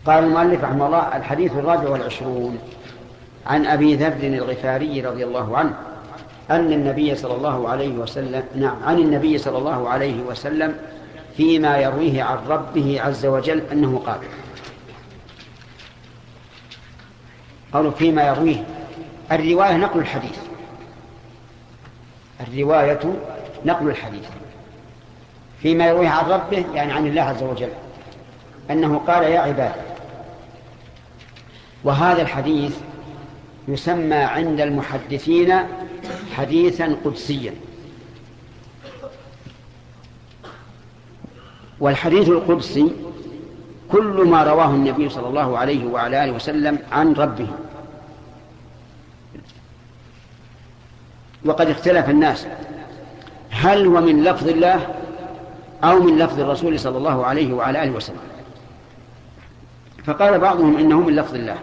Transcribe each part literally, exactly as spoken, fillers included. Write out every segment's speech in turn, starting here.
قال المؤلف رحمه الله: الحديث الرابع والعشرون عن أبي ذر الغفاري رضي الله عنه أن النبي صلى الله عليه وسلم نعم عن النبي صلى الله عليه وسلم فيما يرويه عن ربه عز وجل أنه قال. قالوا فيما يرويه، الرواية نقل الحديث، الرواية نقل الحديث. فيما يرويه عن ربه يعني عن الله عز وجل أنه قال: يا عباد. وهذا الحديث يسمى عند المحدثين حديثا قدسيا. والحديث القدسي كل ما رواه النبي صلى الله عليه وعلى آله وسلم عن ربه. وقد اختلف الناس هل هو من لفظ الله أو من لفظ الرسول صلى الله عليه وعلى آله وسلم، فقال بعضهم إنه من لفظ الله،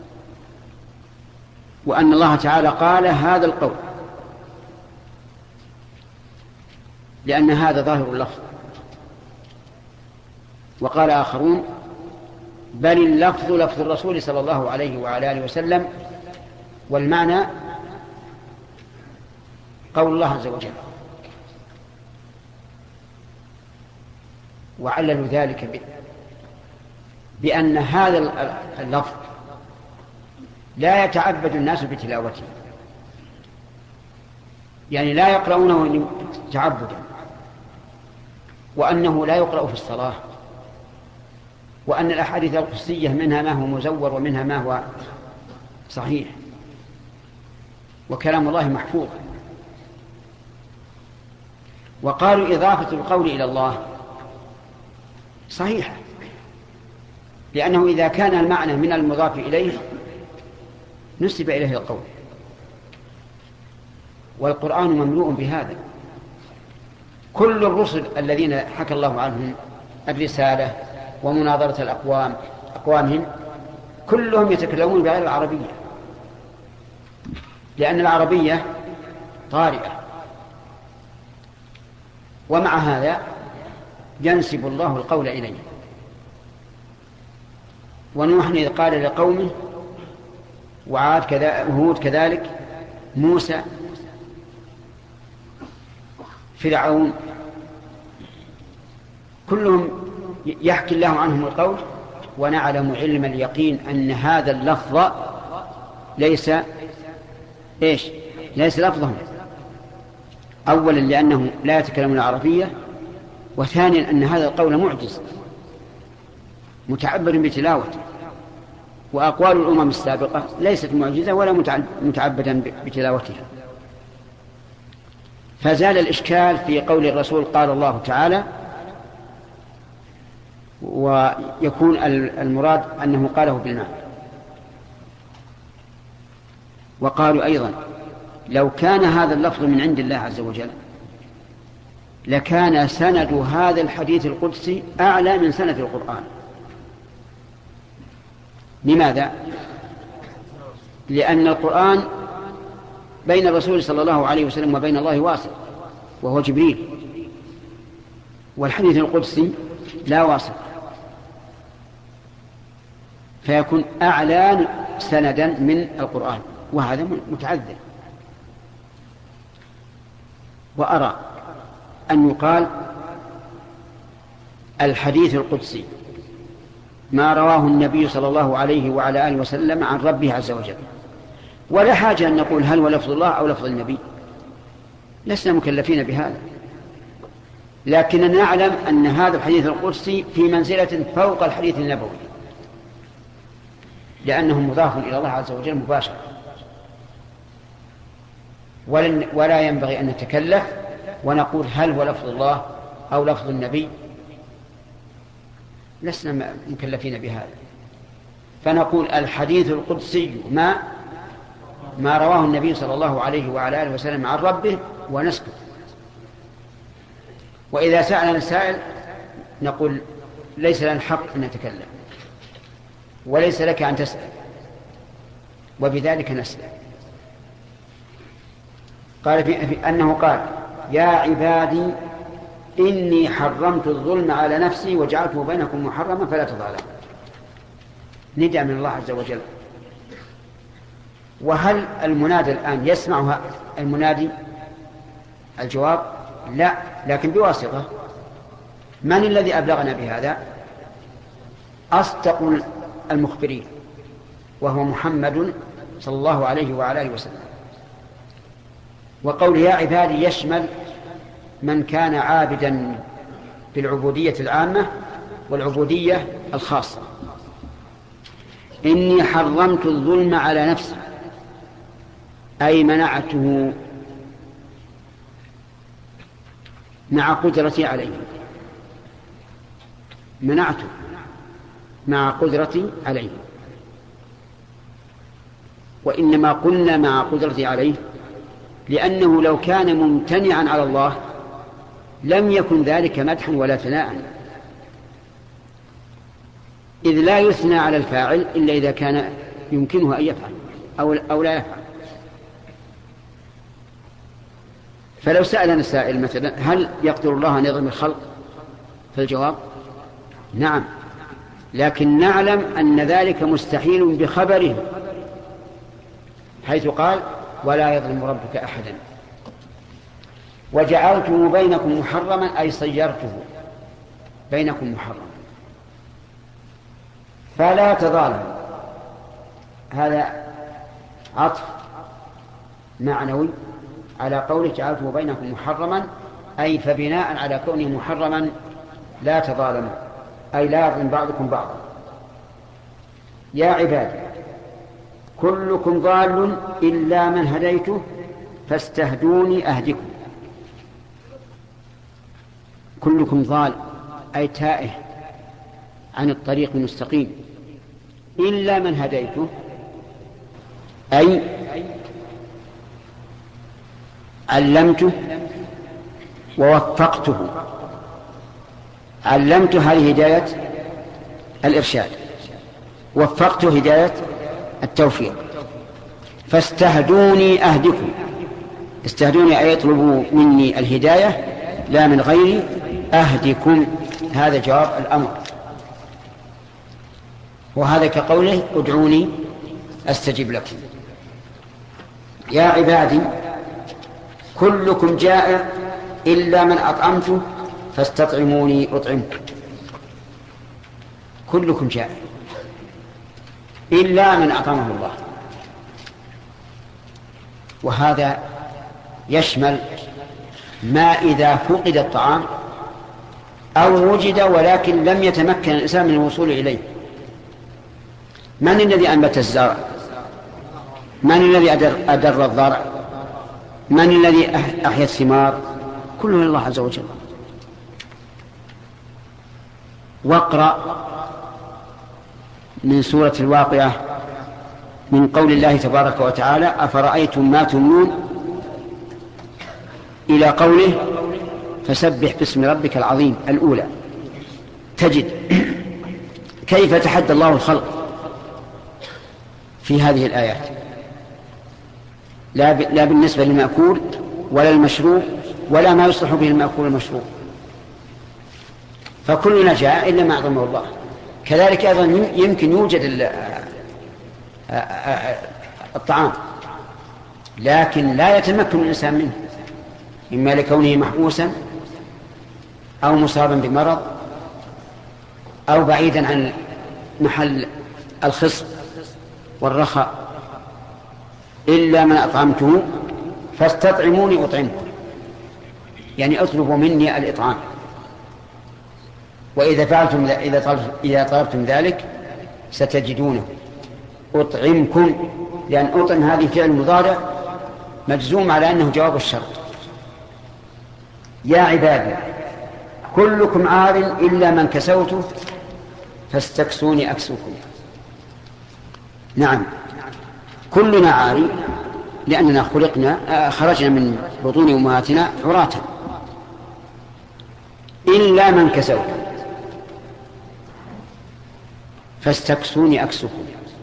وأن الله تعالى قال هذا القول لأن هذا ظاهر اللفظ. وقال آخرون بل اللفظ لفظ الرسول صلى الله عليه وعلى آله وسلم، والمعنى قول الله عز وجل. وعللوا ذلك بأن هذا اللفظ لا يتعبد الناس بتلاوته، يعني لا يقرؤونه تعبدا، وأنه لا يقرأ في الصلاة، وأن الأحاديث القدسية منها ما هو مزور ومنها ما هو صحيح، وكلام الله محفوظ. وقالوا إضافة القول إلى الله صحيحة، لأنه إذا كان المعنى من المضاف إليه نسب إليه القول، والقرآن مملوء بهذا. كل الرسل الذين حكى الله عنهم الرسالة ومناظرة الأقوام أقوامهم كلهم يتكلمون بغير العربية، لأن العربية طارئة. ومع هذا ينسب الله القول إليه. ونوح إذ قال لقومه، وعاد كذا، وهود كذلك، موسى، فرعون، كلهم يحكي الله عنهم القول. ونعلم علم اليقين أن هذا اللفظ ليس إيش ليس لفظهم، أولا لأنه لا يتكلم العربية، وثانيا أن هذا القول معجز متعبد بتلاوته. وأقوال الأمم السابقة ليست معجزة ولا متعبدا بتلاوتها. فزال الإشكال في قول الرسول قال الله تعالى، ويكون المراد أنه قاله بالمعنى. وقالوا أيضا لو كان هذا اللفظ من عند الله عز وجل لكان سند هذا الحديث القدسي أعلى من سند القرآن. لماذا؟ لأن القرآن بين الرسول صلى الله عليه وسلم وبين الله واسط، وهو جبريل، والحديث القدسي لا واسط، فيكون أعلى سندا من القرآن، وهذا متعذر. وأرى أن يقال الحديث القدسي ما رواه النبي صلى الله عليه وعلى آله وسلم عن ربه عز وجل، ولا حاجة أن نقول هل هو لفظ الله أو لفظ النبي، لسنا مكلفين بهذا. لكننا نعلم أن هذا الحديث القدسي في منزلة فوق الحديث النبوي، لأنه مضاف إلى الله عز وجل مباشرة، ولا ينبغي أن نتكلف ونقول هل هو لفظ الله أو لفظ النبي، لسنا مكلفين بهذا. فنقول الحديث القدسي ما ما رواه النبي صلى الله عليه وعلى آله وسلم عن ربه ونسكت. وإذا سألنا السائل نقول ليس لنا الحق أن نتكلم، وليس لك أن تسأل، وبذلك نسأل. قال في أنه قال يا عبادي إني حرمت الظلم على نفسي وجعلته بينكم محرما فلا تظالموا. نداء من الله عز وجل. وهل المنادى الآن يسمع المنادي؟ الجواب لا، لكن بواسطة من الذي أبلغنا بهذا؟ أصدق المخبرين، وهو محمد صلى الله عليه وعلى آله وسلم. وقول يا عبادي يشمل من كان عابدا بالعبودية العامة والعبودية الخاصة. إني حرمت الظلم على نفسي، أي منعته مع قدرتي عليه، منعته مع قدرتي عليه. وإنما قلنا مع قدرتي عليه لأنه لو كان ممتنعا على الله لم يكن ذلك مدحا ولا ثناء، إذ لا يثنى على الفاعل إلا إذا كان يمكنه أن يفعل أو, أو لا يفعل. فلو سألنا السائل مثلا هل يقدر الله أن يظلم الخلق؟ فالجواب نعم، لكن نعلم أن ذلك مستحيل بخبره، حيث قال ولا يظلم ربك أحدا. وجعلته بينكم محرما، أي صيرته بينكم محرما فلا تظالموا. هذا عطف معنوي على قوله جعلته بينكم محرما، أي فبناء على كونه محرما لا تظالموا، أي لا يظلم بعضكم بعضا. يا عبادي كلكم ضال إلا من هديته فاستهدوني أهدكم. كلكم ضال أي تائه عن الطريق المستقيم، إلا من هديته أي علمته ووفقته. علمته هذه هداية الإرشاد، وفقته هداية التوفيق. فاستهدوني أهدكم، استهدوني أي يطلبوا مني الهداية لا من غيري، أهدكم هذا جواب الأمر. وهذا كقوله ادعوني أستجب لكم. يا عبادي كلكم جائع إلا من أطعمته فاستطعموني أطعمكم. كلكم جائع إلا من أطعمه الله، وهذا يشمل ما إذا فقد الطعام أو وجد ولكن لم يتمكن الإنسان من الوصول إليه. من الذي أنبت الزرع؟ من الذي أدر, أدر الضرع؟ من الذي أحيا الثمار؟ كله الله عز وجل. واقرأ من سورة الواقعة من قول الله تبارك وتعالى أفرأيتم ما تمنون إلى قوله فسبح باسم ربك العظيم الأولى. تجد كيف تحدى الله الخلق في هذه الآيات، لا بالنسبة للمأكول ولا المشروب ولا ما يصلح به المأكول والمشروب، فكلنا جاء إلا ما أعظمه الله. كذلك أيضا يمكن يوجد الطعام لكن لا يتمكن الإنسان منه، إما لكونه محبوسا أو مصابا بمرض أو بعيدا عن محل الخصب والرخاء. إلا من أطعمته فاستطعموني أطعمكم، يعني اطلبوا مني الإطعام. وإذا فعلتم إذا طلبتم ذلك ستجدونه أطعمكم، لأن أطعم هذه فعل مضارع مجزوم على أنه جواب الشرط. يا عبادي كلكم عار إلا من كسوته فاستكسوني أكسوكم. نعم كلنا عاري لأننا خلقنا خرجنا من بطون أمهاتنا عراة إلا من كسوته فاستكسوني أكسوكم.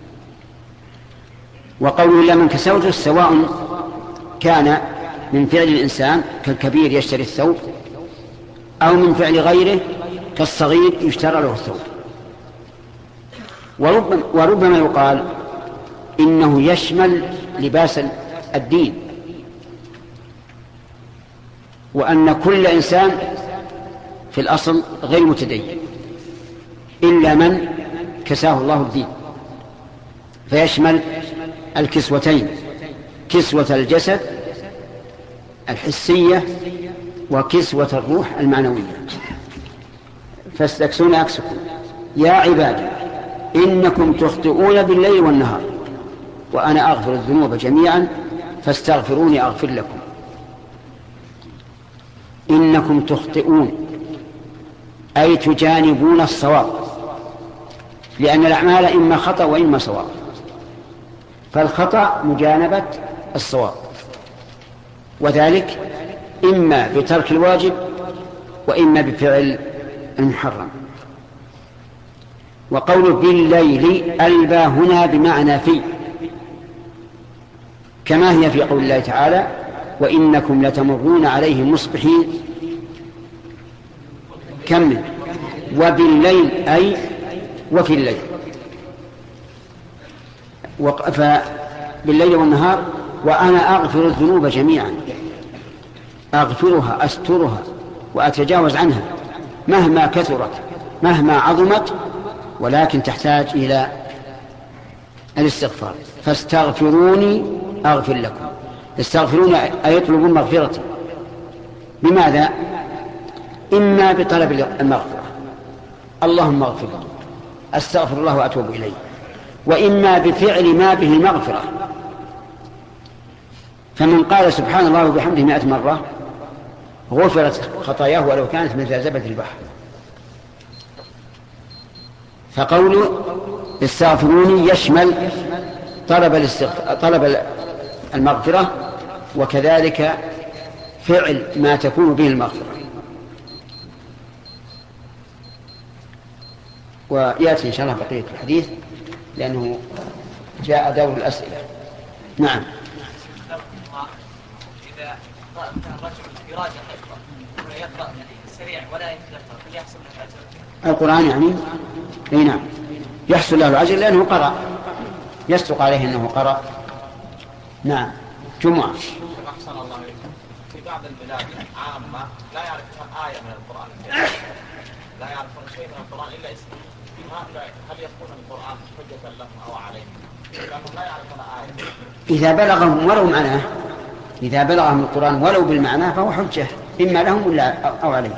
وقوله إلا من كسوته سواء كان من فعل الإنسان كالكبير يشتري الثوب أو من فعل غيره كالصغير يشترى له الثوب. وربما, وربما يقال إنه يشمل لباس الدين، وأن كل إنسان في الأصل غير متدين إلا من كساه الله الدين، فيشمل الكسوتين، كسوة الجسد الحسية وكسوة الروح المعنوية. فاستكسون أكسكم يا عبادي إنكم تخطئون بالليل والنهار وأنا أغفر الذنوب جميعا فاستغفروني أغفر لكم. إنكم تخطئون أي تجانبون الصواب، لأن الأعمال إما خطأ وإما صواب، فالخطأ مجانبة الصواب، وذلك إما بترك الواجب وإما بفعل المحرم. وقوله بالليل ألبى هنا بمعنى في، كما هي في قول الله تعالى وإنكم لتمرون عليهم مصبحين. كمل. وبالليل أي وفي الليل، فبالليل والنهار. وأنا أغفر الذنوب جميعا، أغفرها أسترها وأتجاوز عنها مهما كثرت مهما عظمت، ولكن تحتاج إلى الاستغفار. فاستغفروني أغفر لكم. استغفرون أي يطلبون مغفرتي. بماذا؟ إما بطلب المغفرة، اللهم اغفر لي أستغفر الله وأتوب إليه، وإما بفعل ما به المغفرة. فمن قال سبحان الله وبحمده مئة مرة غفرت خطاياه ولو كانت مثل زبد البحر. فقوله استغفروني يشمل طلب, طلب المغفرة وكذلك فعل ما تكون به المغفرة. ويأتي إن شاء الله بقية الحديث لأنه جاء دور الأسئلة. نعم. إذا كان الرجل يراجع حفظه ولا يقرأ سريع ولا يتذكر هل يحصل له الأجر؟ القرآن يعني؟ أي نعم يحصل له الأجر لأنه قرأ، يصدق عليه أنه قرأ. نعم. جمعة. أحسن الله عليكم. في بعض البلاد عامة لا يعرفون آية من القرآن، لا يعرفون شيء من القرآن إلا اسمه. هل يكون القرآن حجة لهم أو عليهم؟ لأنهم لا يعرفون آية. إذا بلغهم ولو معناه، إذا بلغهم القرآن ولو بالمعنى فهو حجة إما لهم ولا أو عليهم.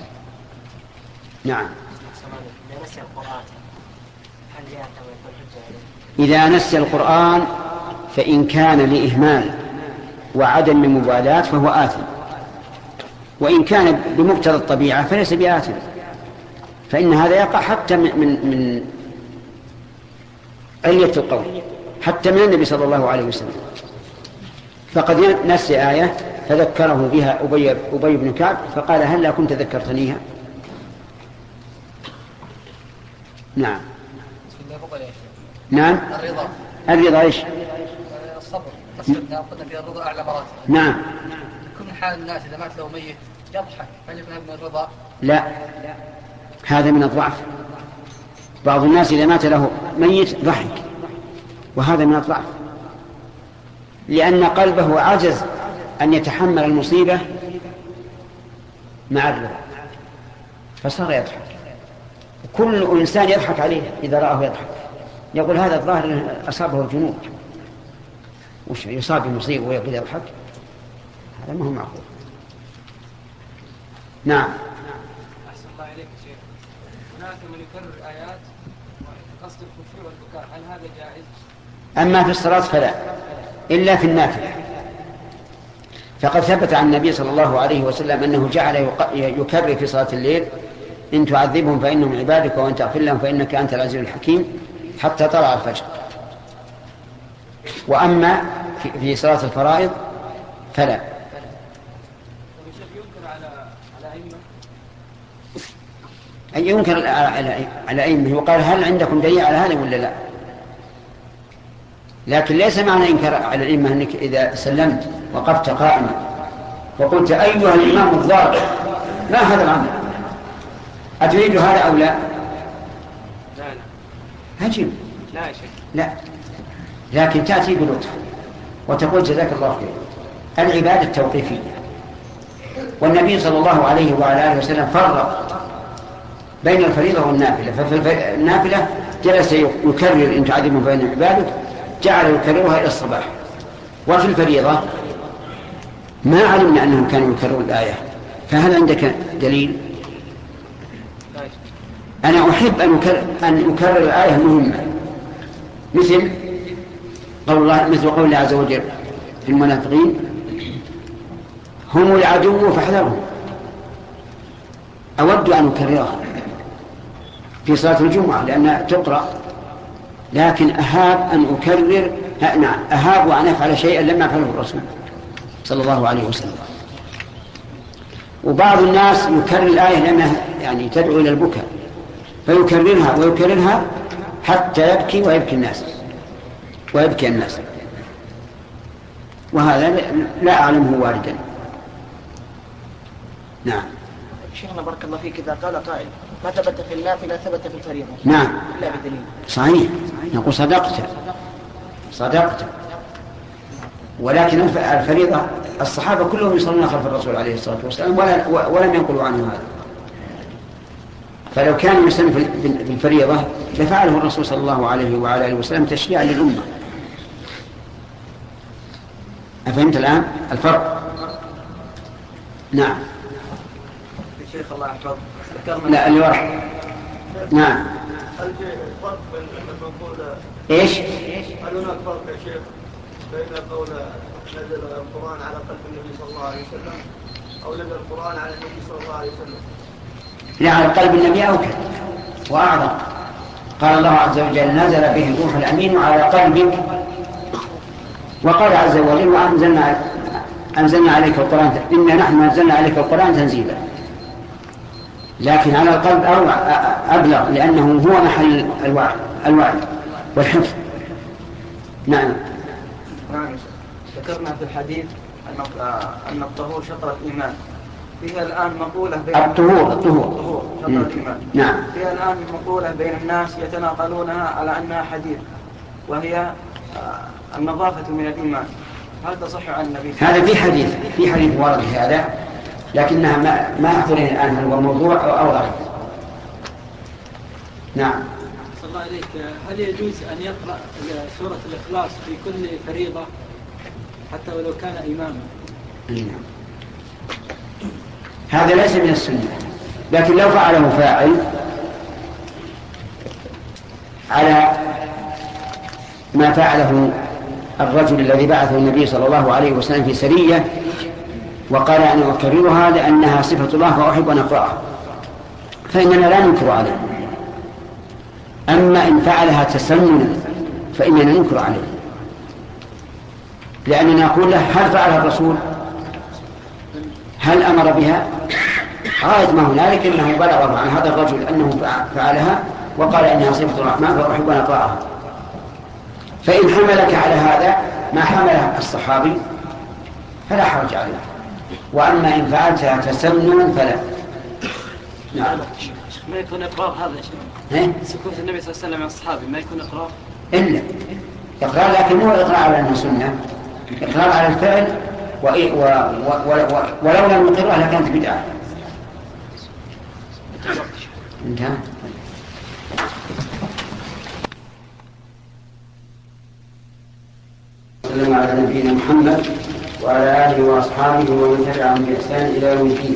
نعم. إذا نسي القرآن فإن كان لإهمال وعدم المبالاة فهو آثم، وإن كان بمقتضى الطبيعة فليس بآثم، فإن هذا يقع حتى من, من, من علية القول، حتى من النبي صلى الله عليه وسلم. فقد نسي آية فذكره بها أبي, أبي بن كعب فقال هل لا كنت ذكرتنيها؟ نعم. نعم. الرضا. الرضا ايش؟ الصبر. تصدقنا قلنا في الرضا أعلى مراتب. نعم. كل حال الناس إذا مات له ميت يضحك، هل يكون من الرضا؟ لا، هذا من الضعف. بعض الناس إذا مات له ميت ضحك، وهذا من الضعف، لأن قلبه عجز أن يتحمل المصيبة مع الرضا فصار يضحك. كل إنسان يضحك عليه إذا رآه يضحك، يقول هذا الظاهر أصابه الجنون، وش يصاب بمصيبة ويقول يضحك؟ هذا ما هو معقول. نعم. أحسن الله إليك شيخ. هناك من يكرر آيات قصد الخشوع والبكاء، هل هذا جائز؟ أما في الصلاة فلا، إلا في النافلة، فقد ثبت عن النبي صلى الله عليه وسلم أنه جعل يكرر في صلاة الليل إن تعذبهم فإنهم عبادك وإن تغفر لهم فإنك أنت العزيز الحكيم حتى طلع الفجر. وأما في صلاة الفرائض فلا. أي ينكر على أئمة. وقال هل عندكم دليل على هذا ولا لا؟ لكن ليس معنى إنكار على الأئمة أنك إذا سلمت وقفت قائما وقلت أيها الإمام الضال، ما هذا الأمر؟ أتريد هذا أو لا؟ هجم لا يا شيخ. لا، لكن تأتي بلطف وتقول جزاك الله خير. العبادة التوقيفية، والنبي صلى الله عليه وعلى آله وسلم فرق بين الفريضة والنافلة، ففي النافلة جلس يكرر إن تعذبهم فإن عبادك، جعل يكررها إلى الصباح. وفي الفريضة ما علمنا أنهم كانوا يكررون الآية، فهل عندك دليل؟ أنا أحب أن أكرر, أن أكرر الآية مهمة، مثل قول الله مثل قول الله عز وجل في المنافقين هم العدو فاحذرهم. أود أن أكررها في صلاة الجمعة لأنها تقرأ، لكن أهاب أن أكرر نعم أهاب أن أفعل شيئا لم يفعله الرسول صلى الله عليه وسلم. وبعض الناس يكرر الآية لأنها يعني تدعو إلى البكاء، فيكررها ويكررها حتى يبكي ويبكي الناس ويبكي الناس، وهذا لا أعلمه واردا. نعم. شيخنا بارك الله فيك، إذا قال قائل ما ثبت في النافلة ثبت في الفريضة، نعم إلا بدليل. صحيح، نقول صدقت صدقت، ولكن الفريضة الصحابة كلهم يصلون خلف الرسول عليه الصلاة والسلام ولا ولم ينقلوا عنه هذا، فلو كان يسلم في الفريضة لفعله الرسول صلى الله عليه وعلى آله وسلم تشريعا للأمة. أفهمت الآن الفرق؟ نعم. شيخ الله يحفظك ذكرنا لا اللي ورا. نعم. هل في فرق بين المقول ايش؟ هل هناك فرق يا شيخ بين قول نزل القرآن على قلب النبي صلى الله عليه وسلم أو نزل القرآن على النبي صلى الله عليه وسلم؟ لا، على قلب النبي أوكل وأعظم. قال الله عز وجل نزل به الروح الأمين على قلبك، وقال عز وجل وأنزلنا أنزلنا عليك القرآن إنا نحن نزلنا عليك القرآن تنزيلا. لكن على القلب أبلغ لأنه هو محل الوعي الوعي والحفظ. نعم. نعم. ذكرنا في الحديث أن أن الطهور شطر الإيمان، فيها الآن مقولة بين الطهور الطهور الطهور شطر الإيمان. نعم. فيها الآن مقولة بين الناس يتناقلونها على أنها حديث، وهي النظافة من الإيمان. هل تصح عن النبي؟ هذا في حديث في حديث ورد في هذا، لكنها ما ما أحضرني الآن هل هو موضوع أو ضعيف. نعم. صلى الله عليك، هل يجوز أن يقرأ سورة الإخلاص في كل فريضة حتى ولو كان إماما؟ نعم. هذا ليس من السنة، لكن لو فعله فاعل على ما فعله الرجل الذي بعثه النبي صلى الله عليه وسلم في سرية وقال أنا أكررها لأنها صفة الله فأحب أن أقرأها، فإننا لا ننكر عليه. أما إن فعلها تسننا فإننا ننكر عليه، لأننا نقول له هل فعلها الرسول؟ هل أمر بها؟ غاية ما هنالك إنه بلغ عن هذا الرجل أنه فعلها وقال إنها صفة الرحمن فأحب أن أقرأها. فإن حملك على هذا ما حمله الصحابي فلا حرج عليه، وأما إن فعلتها تسننا فلا. نعم. ما يكون إقرار هذا يا شيخ؟ سكوت النبي صلى الله عليه وسلم عن الصحابي ما يكون إقرار؟ إلا إقرار، لكن مو إقرار على أنه سنة، إقرار على الفعل، و... و... و... و... ولو لم نقرها لكانت بدعة. انتهى. وسلم على نبينا محمد وعلى آله وأصحابه ومن تبعهم بإحسان إلى يوم الدين.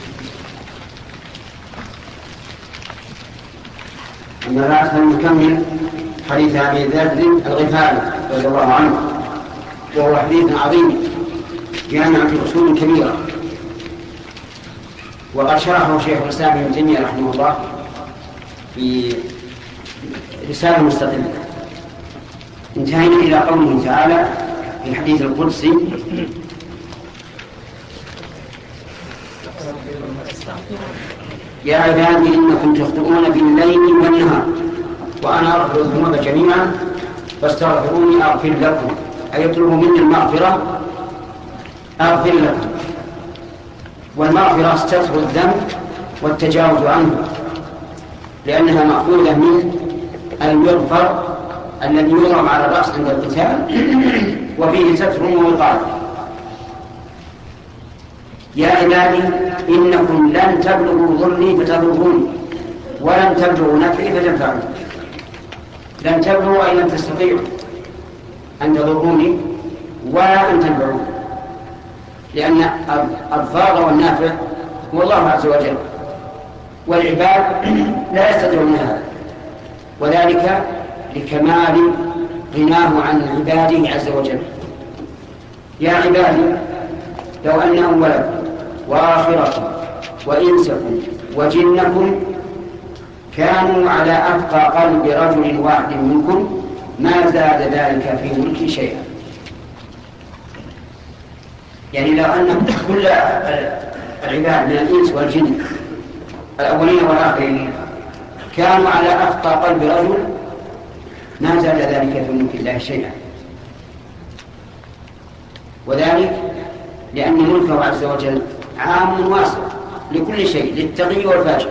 أما بعد فنكمل حديث أبي ذر الغفاري رضي الله عنه، وهو حديث عظيم جامع في أصول كبيرة، وقد شرحه شيخ الإسلام ابن تيمية رحمه الله في رسالة مستقلة. انتهينا إلى قوله تعالى في الحديث القدسي يا عبادي إنكم تخطئون بالليل والنهار وأنا أغفر الذنوب جميعا فاستغفروني أغفر لكم، أي يطلبوا مني المغفرة أغفر لكم. والمغفرة ستر الذنب والتجاوز عنه، لأنها مأخوذة من المغفر الذي يضرب على الرأس عند القتال وفيه ستر ووقاية. يا عبادي إنكم لن تبلغوا ضري فتضروني ولن تبلغوا نفعي فتنفعوني. لن تبلغوا أي لن تستطيعوا أن تضروني ولا أن تنفعوني، لأن الضار والنافع هو الله عز وجل، والعباد لا يستطيعون هذا، وذلك لكمال غناه عن عباده عز وجل. يا عبادي لو أن أولكم وآخركم وإنسكم وجنكم كانوا على أتقى قلب رجل واحد منكم ما زاد ذلك في ملكي شيئا. يعني لو أن كل العباد من الإنس والجن الأولين والآخرين كانوا على أتقى قلب رجل ما زاد ذلك في ملك الله شيئا، وذلك لأن ملكه عز وجل عام واسع لكل شيء، للتقي والفاجر.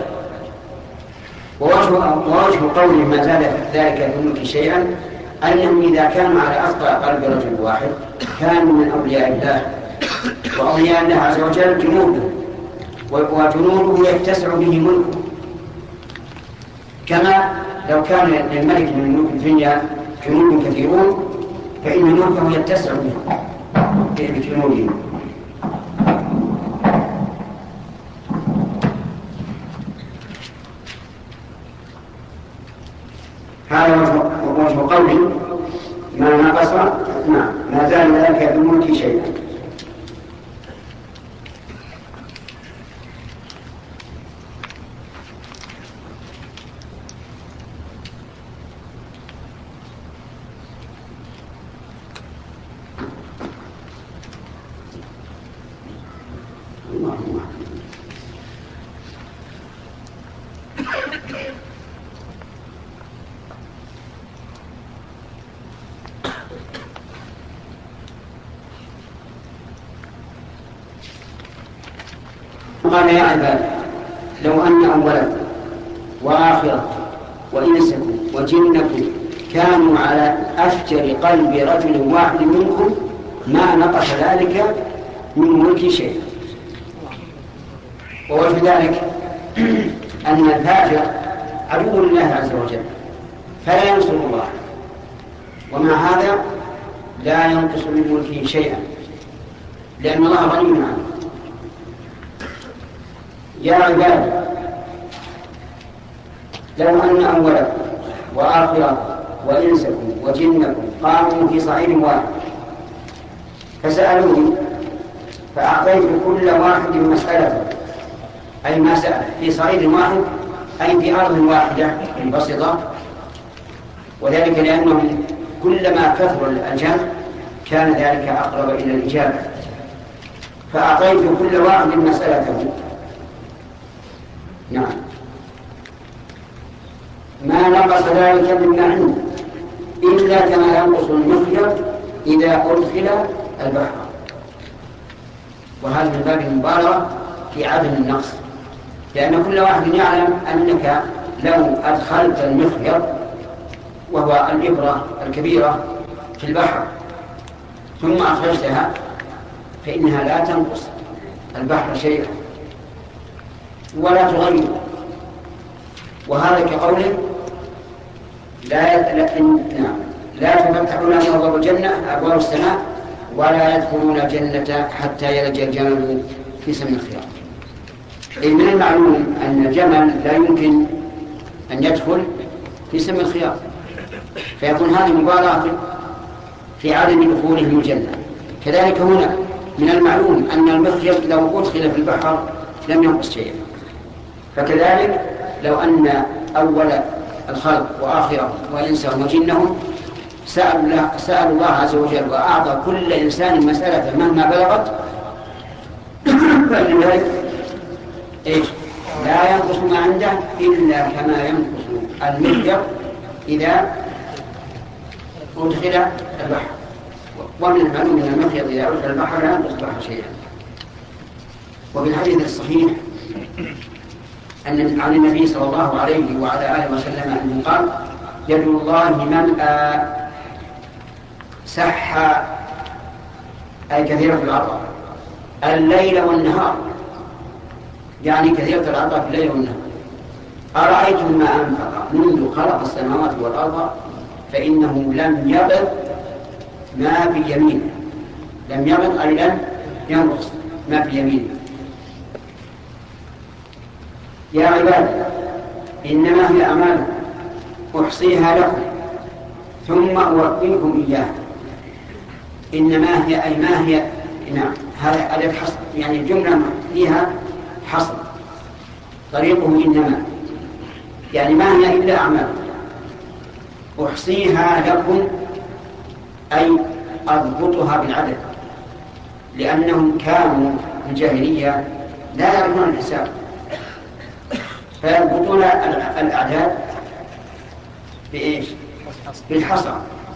ووجه قوله ما زاد ذلك في الملك شيئا أنهم إذا كانوا على أتقى قلب رجل واحد كانوا من أولياء الله، وأولياء الله عز وجل جنوده، وجنوده يتسع به ملكه، كما لو كان للملك من ملك الدنيا جنود كثيرون فإن ملكه يتسع به بجنوده. هذا وجه قولي ما نقص نعم ما زال ذلك في الملك شيئا. قال يا عباد لو أن أولكم وآخركم وإنسكم وجنكم كانوا على أفجر قلب رجل واحد منكم ما نقص ذلك من ملك شيء. ووجه ذلك أن الفاجر عدو لله عز وجل فلا ينصر الله، ومع هذا لا ينقص من ملكه شيئا لأن الله غني عنه. يا عباد لو أن أولكم وآخركم وإنسكم وجنكم قاموا في صعيد واحد فسألوني فأعطيت كل واحد مسألته، أي ما سأل في صعيد واحد أي في أرض واحدة منبسطة، وذلك لأنهم كلما كثر الجمع كان ذلك أقرب إلى الإجابة. فأعطيت كل واحد مسألته نعم ما نقص ذلك مما عنده إلا كما ينقص المخيط إذا أدخل البحر، وهذا من باب المبالغة في عدم النقص، لأن كل واحد يعلم أنك لو أدخلت المخيط وهو الإبرة الكبيرة في البحر ثم أخرجتها فإنها لا تنقص البحر شيئا ولا تغير. وهذا كقول لا لا, نعم لا تفتح لهم أبواب الجنة أبواب السماء ولا يدخلون الجنة حتى يلج الجمل في سم الخياط. أي من المعلوم أن الجمل لا يمكن أن يدخل في سم الخياط، فيكون هذه مبالغة في عدم دخولهم الجنة. كذلك هنا من المعلوم أن المخيط لو أدخل في البحر لم ينقص شيئا، فكذلك لو أن أول الخلق وآخرهم وإنسهم وجنهم سألوا الله, سألوا الله عز وجل وأعطى كل إنسان مسألة مهما بلغت فإن ذلك إيش لا ينقص ما عنده إلا كما ينقص المخيط إذا أدخل البحر. ومن المعلوم أن المخيط إذا أدخل البحر لا ينقص البحر شيئا. وفي الحديث الصحيح أن عن النبي صلى الله عليه وعلى آله وسلم أنه قال يد الله ملأى. سح أي كثيرة العطاء الليل والنهار، يعني كثيرة العطاء في الليل والنهار. أرأيتم ما أنفق منذ خلق السماوات والأرض فإنه لم يغض ما في يمينه. لم يغض أي لم ينقص ما في يمينه. يا عباد إنما هي أعمال أحصيها لكم ثم أوفيكم إياها. إنما هي أي ما هي، نعم هذا أداة حصر، يعني الجملة فيها حصر. طريقه إنما يعني ما هي إلا أعمال أحصيها لكم أي أضبطها بالعدد، لأنهم كانوا في الجاهلية لا يعرفون الحساب فيضبطون الأعداد بإيش؟ بالحصر.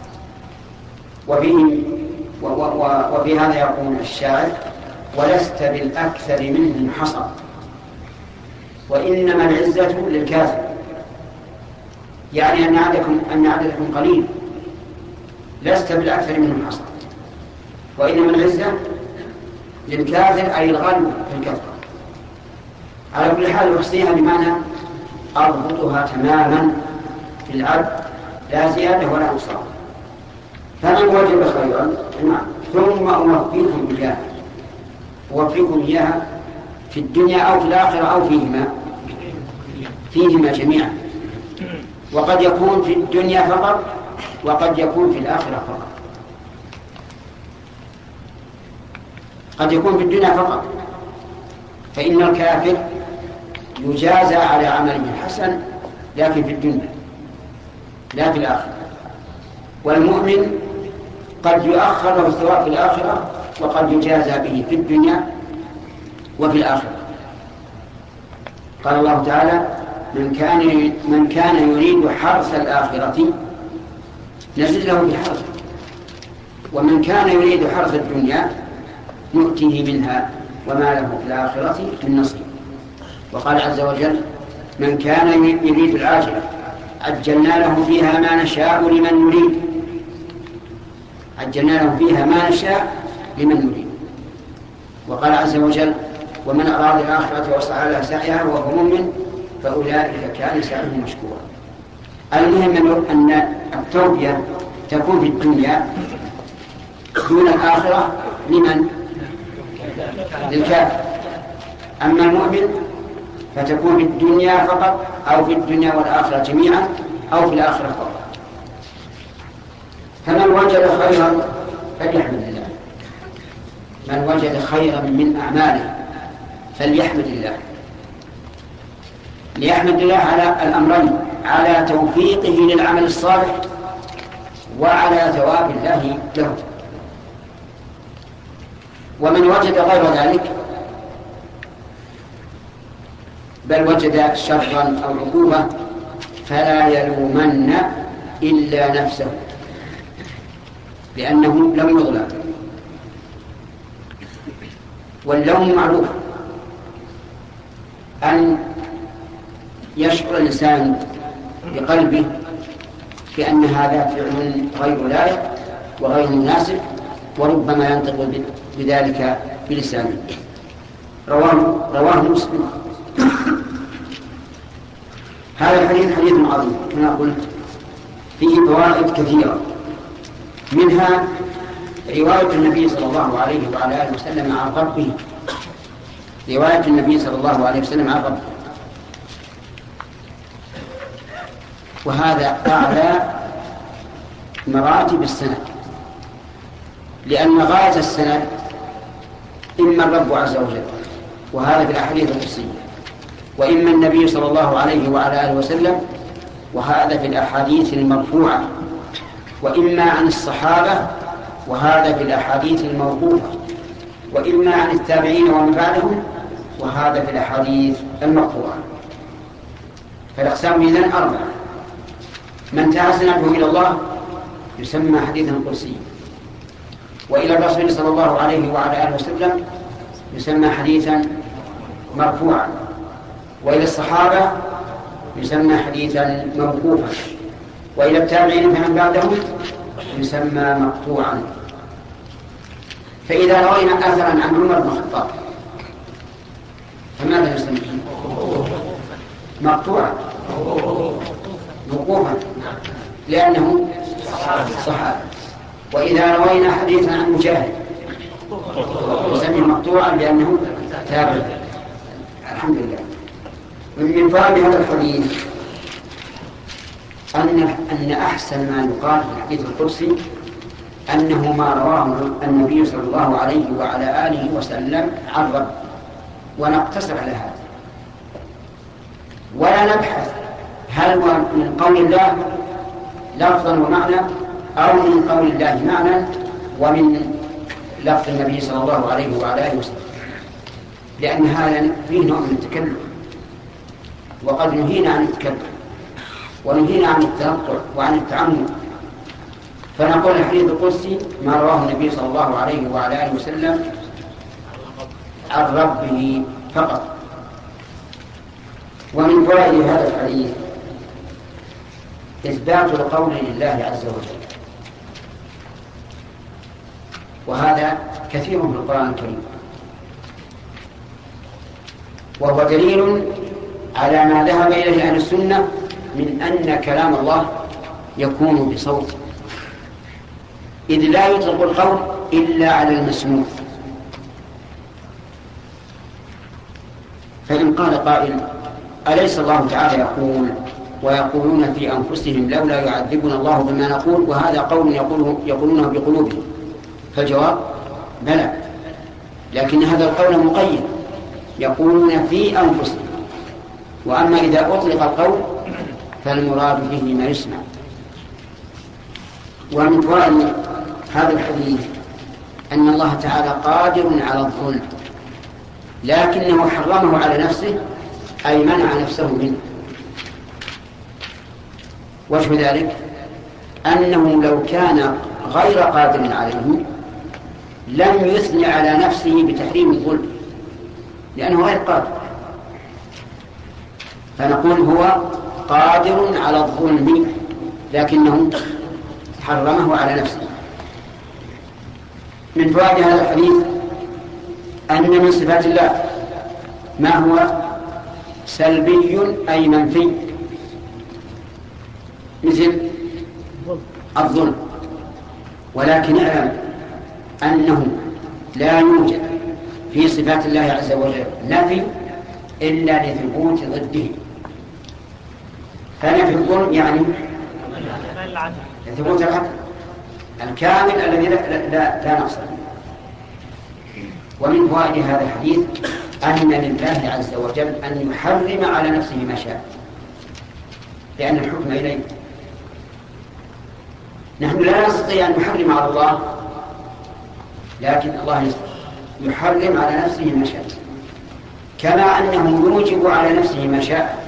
وفي, وفي هذا يقول الشاعر: ولست بالأكثر منهم حصر وإنما العزة للكافر. يعني أن عددكم, أن عددكم قليل، لست بالأكثر منهم حصر وإنما العزة للكافر أي الغالب في الكفر. على كل حال يحصيها بمعنى أضبطها تماما في العد لا زيادة ولا نقصان. فمن وجد خيرا ثم أوفيكم إياها، أوفيكم إياها في الدنيا أو في الآخرة أو فيهما فيهما جميعا. وقد يكون في الدنيا فقط وقد يكون في الآخرة فقط. قد يكون في الدنيا فقط، فإن الكافر يجازى على عمله الحسن لكن في الدنيا لا في الآخرة. والمؤمن قد يؤخر له الثواب في الآخرة وقد يجازى به في الدنيا وفي الآخرة. قال الله تعالى: من كان من كان يريد حرث الآخرة نزل له بحرثه ومن كان يريد حرث الدنيا نؤتيه منها وما له في الآخرة من نصيب. وقال عز وجل: من كان يريد العاجلة عجلنا له فيها ما نشاء لمن نريد عجلنا له فيها ما نشاء لمن نريد. وقال عز وجل: ومن أراد الآخرة وسعى لها سعيها وهو مؤمن فأولئك كان سعيهم مشكورا. المهم أن التوبية تكون في الدنيا دون الآخرة لمن؟ للكافر. أما المؤمن فتكون في الدنيا فقط أو في الدنيا والآخرة جميعا أو في الآخرة فقط. فمن وجد خيرا فليحمد الله. من وجد خيرا من أعماله فليحمد الله. ليحمد الله على الأمرين: على توفيقه للعمل الصالح وعلى ثواب الله له. ومن وجد غير ذلك بل وجد شرا أو عقوبة فلا يلومن إلا نفسه لأنه لم يظلم. واللوم معروف، أن يشعر الإنسان بقلبه بأن هذا فعل غير لائق وغير مناسب وربما ينطق بذلك بلسانه. رواه رواه مسلم. هذا الحديث حديث عظيم كما قلت، فيه فوائد كثيرة، منها رواية النبي صلى الله عليه وعلى آله وسلم عن ربه رواية النبي صلى الله عليه وسلم عن ربه وهذا أعلى مراتب السند، لأن غاية السند إما الرب عز وجل وهذا في الأحاديث القدسية، وإما النبي صلى الله عليه وعلى آله وسلم وهذا في الأحاديث المرفوعة، وإما عن الصحابة وهذا في الأحاديث الموقوفة، وإما عن التابعين ومن بعدهم وهذا في الأحاديث المرفوعة. فالأقسام إذن أربعة: من انتهى سنده إلى الله يسمى حديثا قدسيا، وإلى الرسول صلى الله عليه وعلى آله وسلم يسمى حديثا مرفوعا، وإلى الصحابة يسمى حديثا موقوفا، وإلى التابعين فمن بعدهم يسمى مقطوعا. فإذا روينا أثرا عن عمر بن الخطاب فماذا يسمى؟ مقطوعا موقوفا لأنه صحابي. وإذا روينا حديثا عن مجاهد يسمى مقطوعا لأنه تابع. الحمد لله. من فهم هذا الحديث أن أن أحسن ما يقال في الحديث القدسي أنه ما رواه النبي صلى الله عليه وعلى آله وسلم عن رب، ونقتصر على هذا ولا نبحث هل هو من قول الله لفظا ومعنى أو من قول الله معنى ومن لفظ النبي صلى الله عليه وعلى آله وسلم، لأن هذا فيه نوع من التكلف، وقد نهينا عن التكلف ونهينا عن التنطع وعن التعمد. فنقول الحديث القدسي ما رواه النبي صلى الله عليه وعلى آله وسلم عن ربه فقط. ومن فوائد هذا الحديث إثبات القول لله عز وجل، وهذا كثير في القرآن الكريم، وهو دليل على ما ذهب إليه أهل السنة من أن كلام الله يكون بصوت، إذ لا يطلق القول إلا على المسموع. فإن قال قائل أليس الله تعالى يقول ويقولون في أنفسهم لولا يعذبنا الله بما نقول، وهذا قول يقوله يقولونه بقلوبهم؟ فالجواب بلى، لكن هذا القول مقيد، يقولون في أنفسهم. وأما إذا أطلق القول فالمراد به ما يسمع. ومن فوائد هذا الحديث أن الله تعالى قادر على الظلم، لكنه حرمه على نفسه أي منع نفسه منه. وجه ذلك أنه لو كان غير قادر عليه لم يثني على نفسه بتحريم الظلم، لأنه غير قادر، فنقول هو قادر على الظلم لكنه حرمه على نفسه. من فوائد هذا الحديث أن من صفات الله ما هو سلبي أي منفي، مثل الظلم، ولكن اعلم أنه لا يوجد في صفات الله عز وجل نفي إلا لثبوت ضده. فنفي الظلم يعني ثبوت العدل الكامل الذي لا, لا, لا نقص. ومن فوائد هذا الحديث أن لله عز وجل أن يحرم على نفسه ما شاء، لأن الحكم إليه. نحن لا نستطيع أن نحرم على الله، لكن الله يحرم على نفسه ما شاء، كما أنه يوجب على نفسه ما شاء.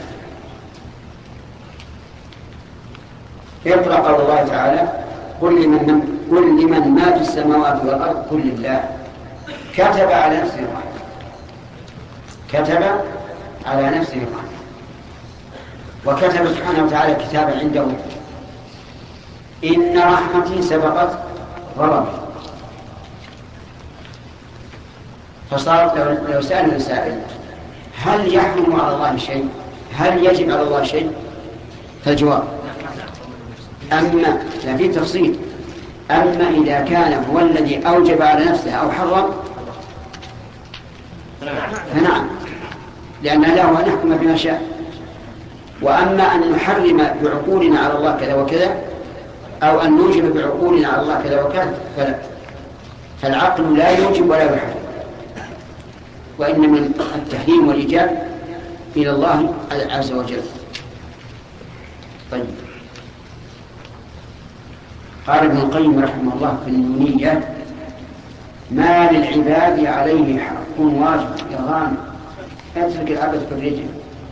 اقرأ قول الله تعالى قل لمن, قل لمن ما في السماوات والأرض قل لله. كتب على نفسه الرحمة، كتب على نفسه الرحمة، وكتب سبحانه وتعالى كتابا عنده إن رحمتي سبقت غضبي. فصار لو, لو سأل السائل هل يحرم على الله شيء، هل يجب على الله شيء، فالجواب أما لا في تفصيل، أما إذا كان هو الذي أوجب على نفسه أو حرم فنعم، لأن له أن نحكم بما شاء. وأما أن نحرم بعقولنا على الله كذا وكذا، أو أن نوجب بعقولنا على الله كذا وكذا، فلا، فالعقل لا يوجب ولا يحرم، وإن من التحريم والإيجاب إلى الله عز وجل. طيب، قال ابن القيم رحمه الله في النونية ما للعباد عليه حق واجب. يا غانم اترك العبد في الرجل.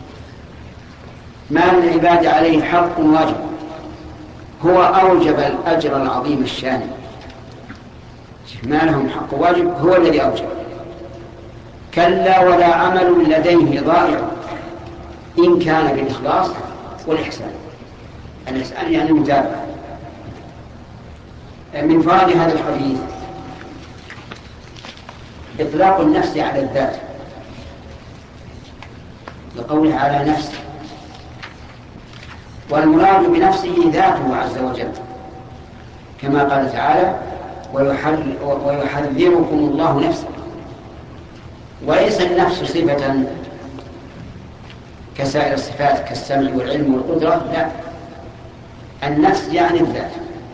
ما للعباد عليه حق واجب هو أوجب الأجر العظيم الشان. ما لهم حق واجب هو الذي أوجب. كلا ولا عمل لديه ضائع إن كان بالإخلاص والإحسان. الإسأل يعني المتابعة. من فوائد هذا الحديث إطلاق النفس على الذات لقوله على نفسه، والمراد بنفسه ذاته عز وجل كما قال تعالى ويحذركم الله نفسه. وليس النفس صفة كسائر الصفات كالسمع والعلم والقدرة، لا، النفس يعني الذات.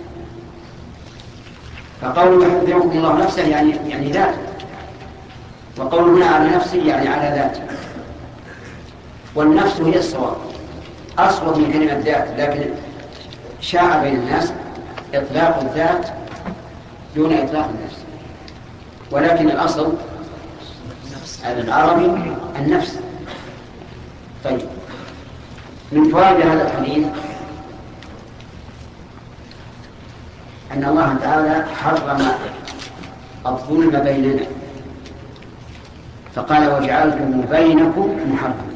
فقوله يحذركم الله نفسه يعني يعني ذاته، وقوله هنا على نفسه يعني على ذاته. والنفس هي الصواب، أصوب من كلمة ذات، لكن شاع بين الناس إطلاق الذات دون إطلاق النفس، ولكن الأصل العربي النفس. طيب، من فوائد هذا الحديث أن الله تعالى حرم الظلم بيننا، فقال وجعلته بينكم محرما،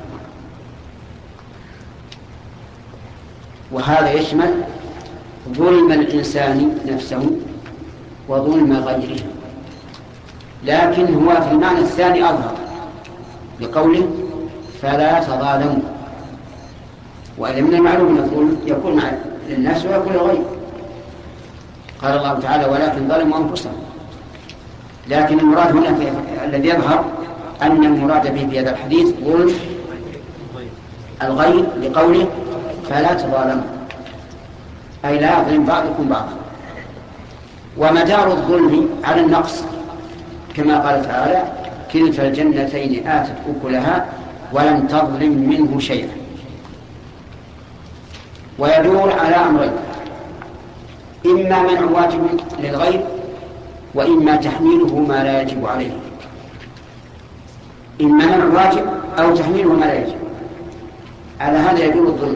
وهذا يشمل ظلم الإنسان نفسه وظلم غيره، لكن هو في المعنى الثاني أظهر لقوله فلا تظالموا. وإذا من المعلوم أن الظلم يكون مع للنفس ويكون للغير. قال الله تعالى ولكن ظلموا أنفسهم، لكن المراد هنا الذي يظهر أن المراد به في هذا الحديث ظلم الغير لقوله فلا تظالموا، أي لا يظلم بعضكم بعضا. ومدار الظلم على النقص كما قال تعالى كلتا الجنتين آتت أكلها ولم تظلم منه شيئا. ويدور على أمرين: إما منع واجب للغير، وإما تحميله ما لا يجب عليه. إما منع واجب أو تحميله ما لا يجب، على هذا يدور الظلم.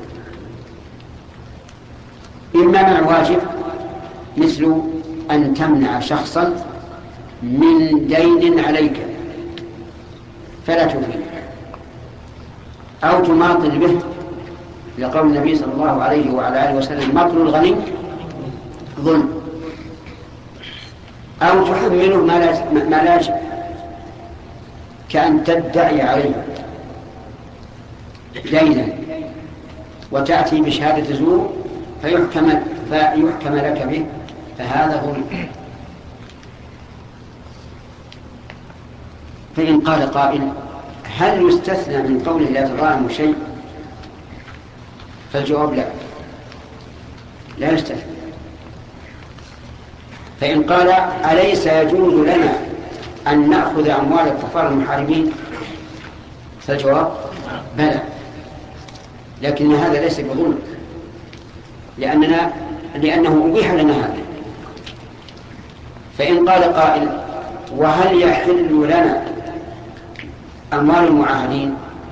إما منع واجب مثل أن تمنع شخصا من دين عليك فلا تفيه، أو تماطل به لقول النبي صلى الله عليه وعلى آله وسلم مطل الغني ظلم، أو تحمله ما لا يجب كأن تدعي عليه دينا وتأتي بشهادة زور فيحكم, فيحكم لك به، فهذا ظلم. فإن قال قائل هل يستثنى من قوله لا تظالموا شيء؟ فالجواب لا، لا يستثنى. فإن قال أليس يجوز لنا أن نأخذ أموال الكفار المحاربين؟ فالجواب بلى، لكن هذا ليس بظلم، لأننا لأنه أبيح لنا هذا. فإن قال قائل وهل يحل لنا أموال المعاهدين؟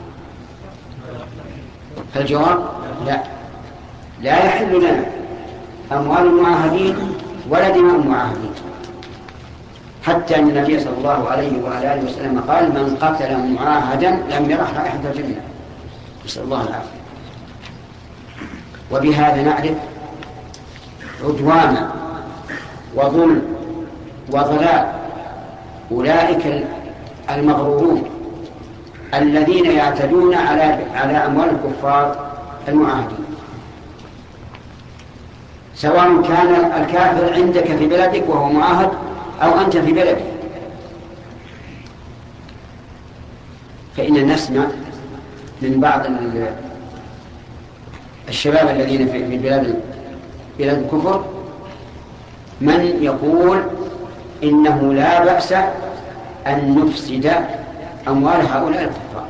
فالجواب لا، لا يحل لنا أموال المعاهدين ولا دماء المعاهدين، حتى أن النبي صلى الله عليه وعلى آله وسلم قال من قتل معاهدا لم يرح رائحة الجنة، نسأل الله العافية. وبهذا نعرف عدوان وظلم وضلال أولئك المغرورون الذين يعتدون على على أموال الكفار المعاهدين، سواء كان الكافر عندك في بلدك وهو معاهد أو أنت في بلدك. فإن نسمع من بعض الشباب الذين في بلاد بلاد الكفر من يقول إنه لا بأس أن نفسد أموال هؤلاء الكفار،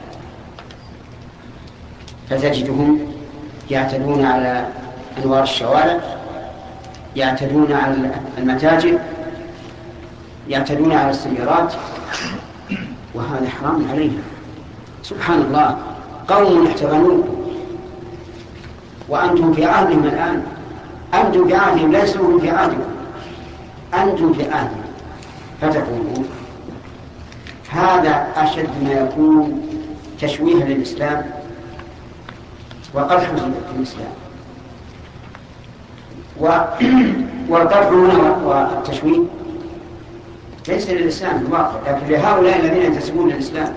فتجدهم يعتدون على أنوار الشوارع، يعتدون على المتاجر، يعتدون على السيارات، وهذا حرام عليهم. سبحان الله، قوم احترموكم وأنتم في عهدهم الآن، أنتم في عهدهم ليسوا في عهدكم، أنتم في عهدهم، فتقولون هذا أشد ما يكون تشويه للإسلام وقدح في الإسلام. والقطع هنا والتشويه ليس للإسلام في الواقع، لكن لهؤلاء الذين ينتسبون للإسلام.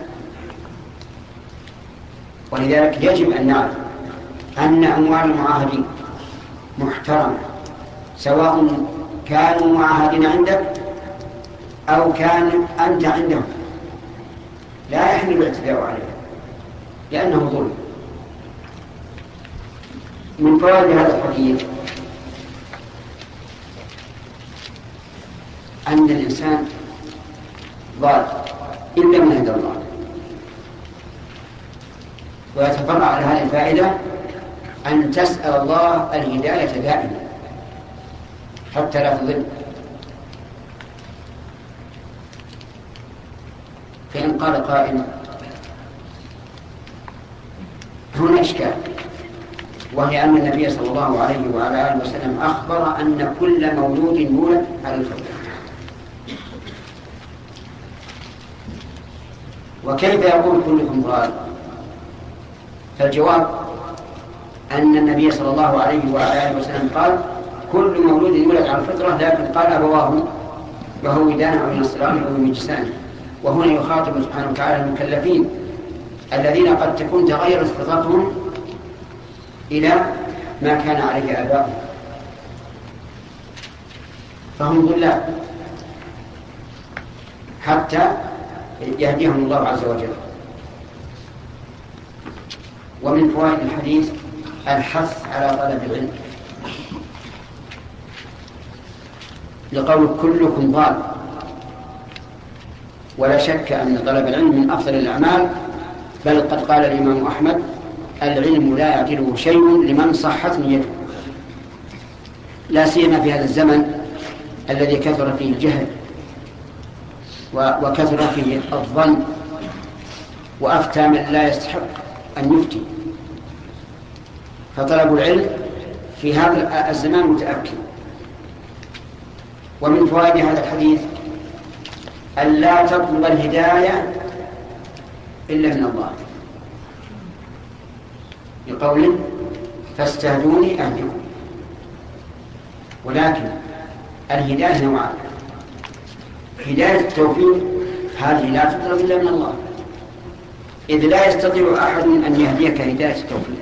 ولذلك يجب أن نعرف أن أموال المعاهدين محترمة، سواء كانوا معاهدين عندك أو كان أنت عندهم، لا يحمل الاعتداء عليها لأنه ظلم. من فوائد هذا الحديث أن الإنسان ضال إلا من هدى الله، ويتفرع على هذه الفائدة أن تسأل الله الهداية دائما حتى لا تضل. فإن قال قائل هنا إشكال، وهي أن النبي صلى الله عليه وعلى آله وسلم أخبر أن كل مولود يولد على الفطرة، وكيف يقول كلكم ضال؟ فالجواب أن النبي صلى الله عليه وعلى آله وسلم قال كل مولود يولد على الفطرة، لكن قال أبواه يهودان أو ينصران أو يمجسان. وهنا يخاطب سبحانه وتعالى المكلفين الذين قد تكون تغيرت فطرتهم إلى ما كان عليه آباؤهم، فهم ضلال حتى يهديهم الله عز وجل. ومن فوائد الحديث الحث على طلب العلم، لقول كلكم ضال، ولا شك أن طلب العلم من أفضل الأعمال، بل قد قال الإمام أحمد العلم لا يعدله شيء لمن صحت نيته، لا سيما في هذا الزمن الذي كثر فيه الجهل وكثر فيه الظن، وأفتى من لا يستحق أن يفتي، فطلب العلم في هذا الزمان متأكد. ومن فوائد هذا الحديث أن لا تطلب الهداية إلا من الله، بقول فاستهدوني أهدكم. ولكن الهداية نوعان، هداية التوفيق هذه لا تطلب إلا من الله، إذ لا يستطيع أحد أن يهديك هداية التوفيق.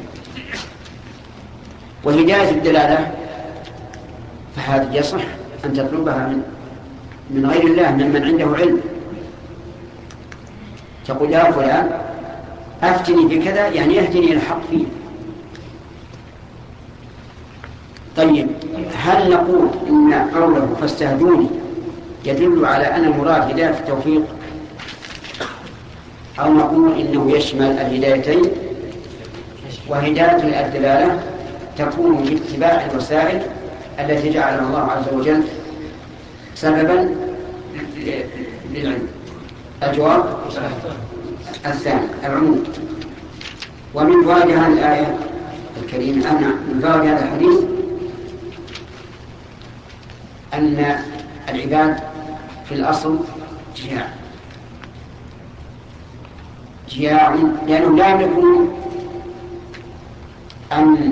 وهداية الدلالة فهذه يصح أن تطلبها من من غير الله، ممن عنده علم. تقول يا فلان أفتني في كذا، يعني يهدني الحق فيه. طيب هل نقول إن قوله فاستهدوني يدل على أن المراد هداية التوفيق، أو نقول إنه يشمل الهدايتين؟ وهداية الدلالة تكون باتباع الوسائل التي جعلها الله عز وجل سببا للعلم. الجواب الثاني العموم. ومن فوائد هذه الآية الكريمة أن من فوائد هذا الحديث أن العباد في الأصل جياع جياع لأنهم لا يملكون أن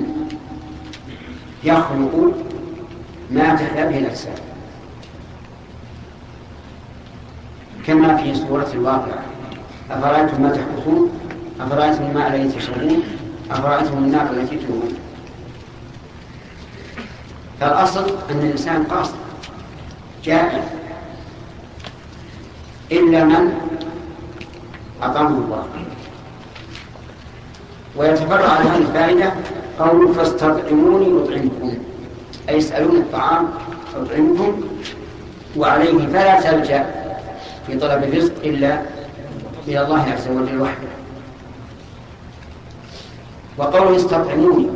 يخلقوا ما تحيا به الأجساد، كما في سورة الواقعة: أفرأيتم ما تحدثون أفرأيتم الماء الذي تشربون أفرأيتم النار التي تورون. فالأصل أن الإنسان قاصر جائع إلا من أطعمه الله. ويتفرع على هذه الفائدة قول فاستطعموني أطعمكم، أي يسألون الطعام أطعمكم، وعليه فلا تلجأ في طلب الرزق إلا إلى الله عز وجل وحده. وقول استطعموني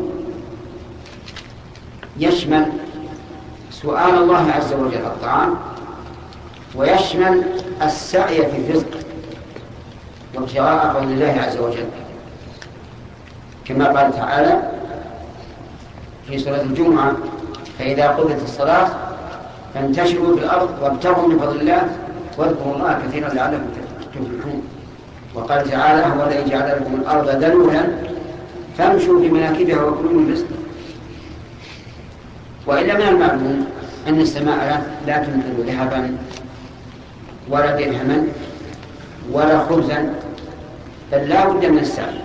يشمل سؤال الله عز وجل الطعام، ويشمل السعي في الرزق وابتغاء فضل الله عز وجل، كما قال تعالى في سورة الجمعة: فإذا قضيت الصلاة فانتشروا في الأرض وابتغوا من فضل الله واذكروا الله كثيرا لعلكم تفلحون. وقال تعالى: هو الذي جعل لكم الأرض ذلولا فامشوا في مناكبها وكلوا من رزقه. وإلا من المعلوم أن السماء لا تنزل ذهبا ولا درهما ولا خبزا، بل لا بد من السعي.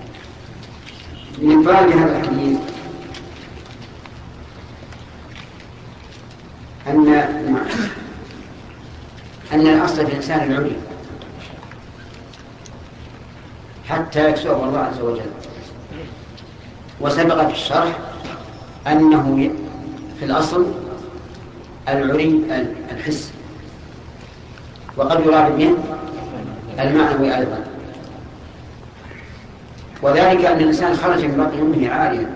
من فوائد هذا الحديث أن أن الأصل في الإنسان العلي حتى يكسوه الله عز وجل. وسبق في الشرح أنه في الأصل العلي الحس، وقد يراد به المعنوي أيضا، وذلك أن الإنسان خرج من بطن أمه عاليا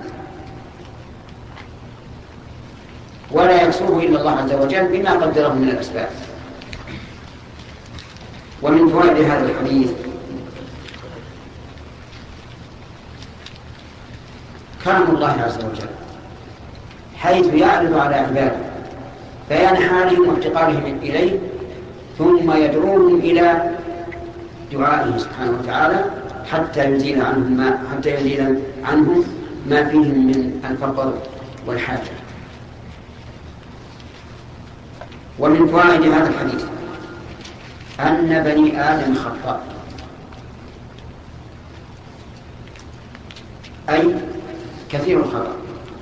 ولا يكسوه إلا الله عز وجل بما قدره من الأسباب. ومن فوائد هذا الحديث كرم الله عز وجل حيث يعرض على عباده بيان حالهم وافتقارهم إليه، ثم يدعوهم إلى دعائه سبحانه وتعالى حتى يزيل عنهم ما حتى يزيل عنهم ما فيهم من الفقر والحاجة. ومن فوائد هذا الحديث أن بني آدم خطاء، أي كثير الخطأ،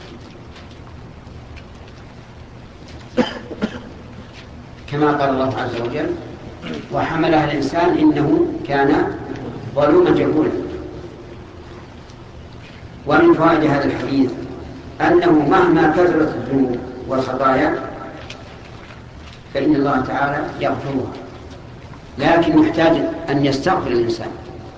كما قال الله عز وجل: وحملها الإنسان إنه كان ظلوما جهولا. ومن فوائد هذا الحديث أنه مهما كثرت الذنوب والخطايا فإن الله تعالى يغفرها، لكن يحتاج أن يستغفر الإنسان،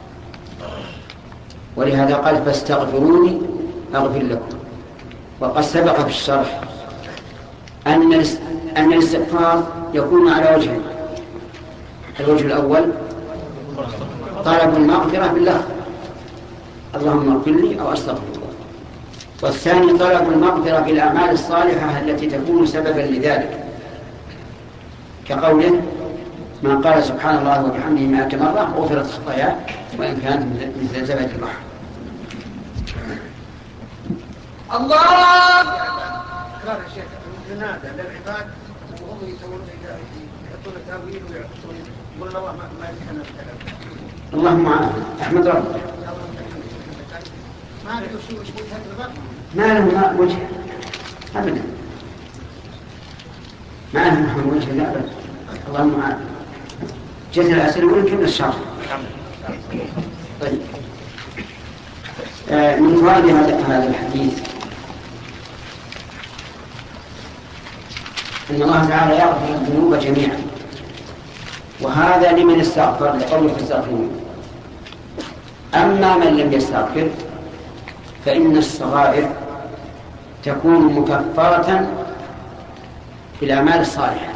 ولهذا قال: فاستغفروني أغفر لكم. وقد سبق في الشرح أن أن الاستغفار يكون على وجهين: الوجه الأول طلب المغفرة بالله، اللهم اغفر لي أو أستغفر الله، والثاني طلب المغفرة بالأعمال الصالحة التي تكون سببا لذلك، كقوله: من قال سبحان الله وبحمده مائة مرة غفرت خطاياه وإن كانت مثل زبد البحر. الله قال الشيخ ينادى للعباد وهم يسوون يحطون التاويل ويحطون يقول الله ما يمكن الكلام. اللهم احمد ربك ما له شيء وجه هذا ما له وجه ابدا، ما له وجه لا ابدا. اللهم عافنا. جزء الأسئلة ولكن الشرح. طيب، آه من فوائد هذا الحديث أن الله تعالى يغفر الذنوب جميعا، وهذا لمن استغفر لقوله فاستغفرون. أما من لم يستغفر فإن الصغائر تكون مكفرة بالأعمال الصالحة،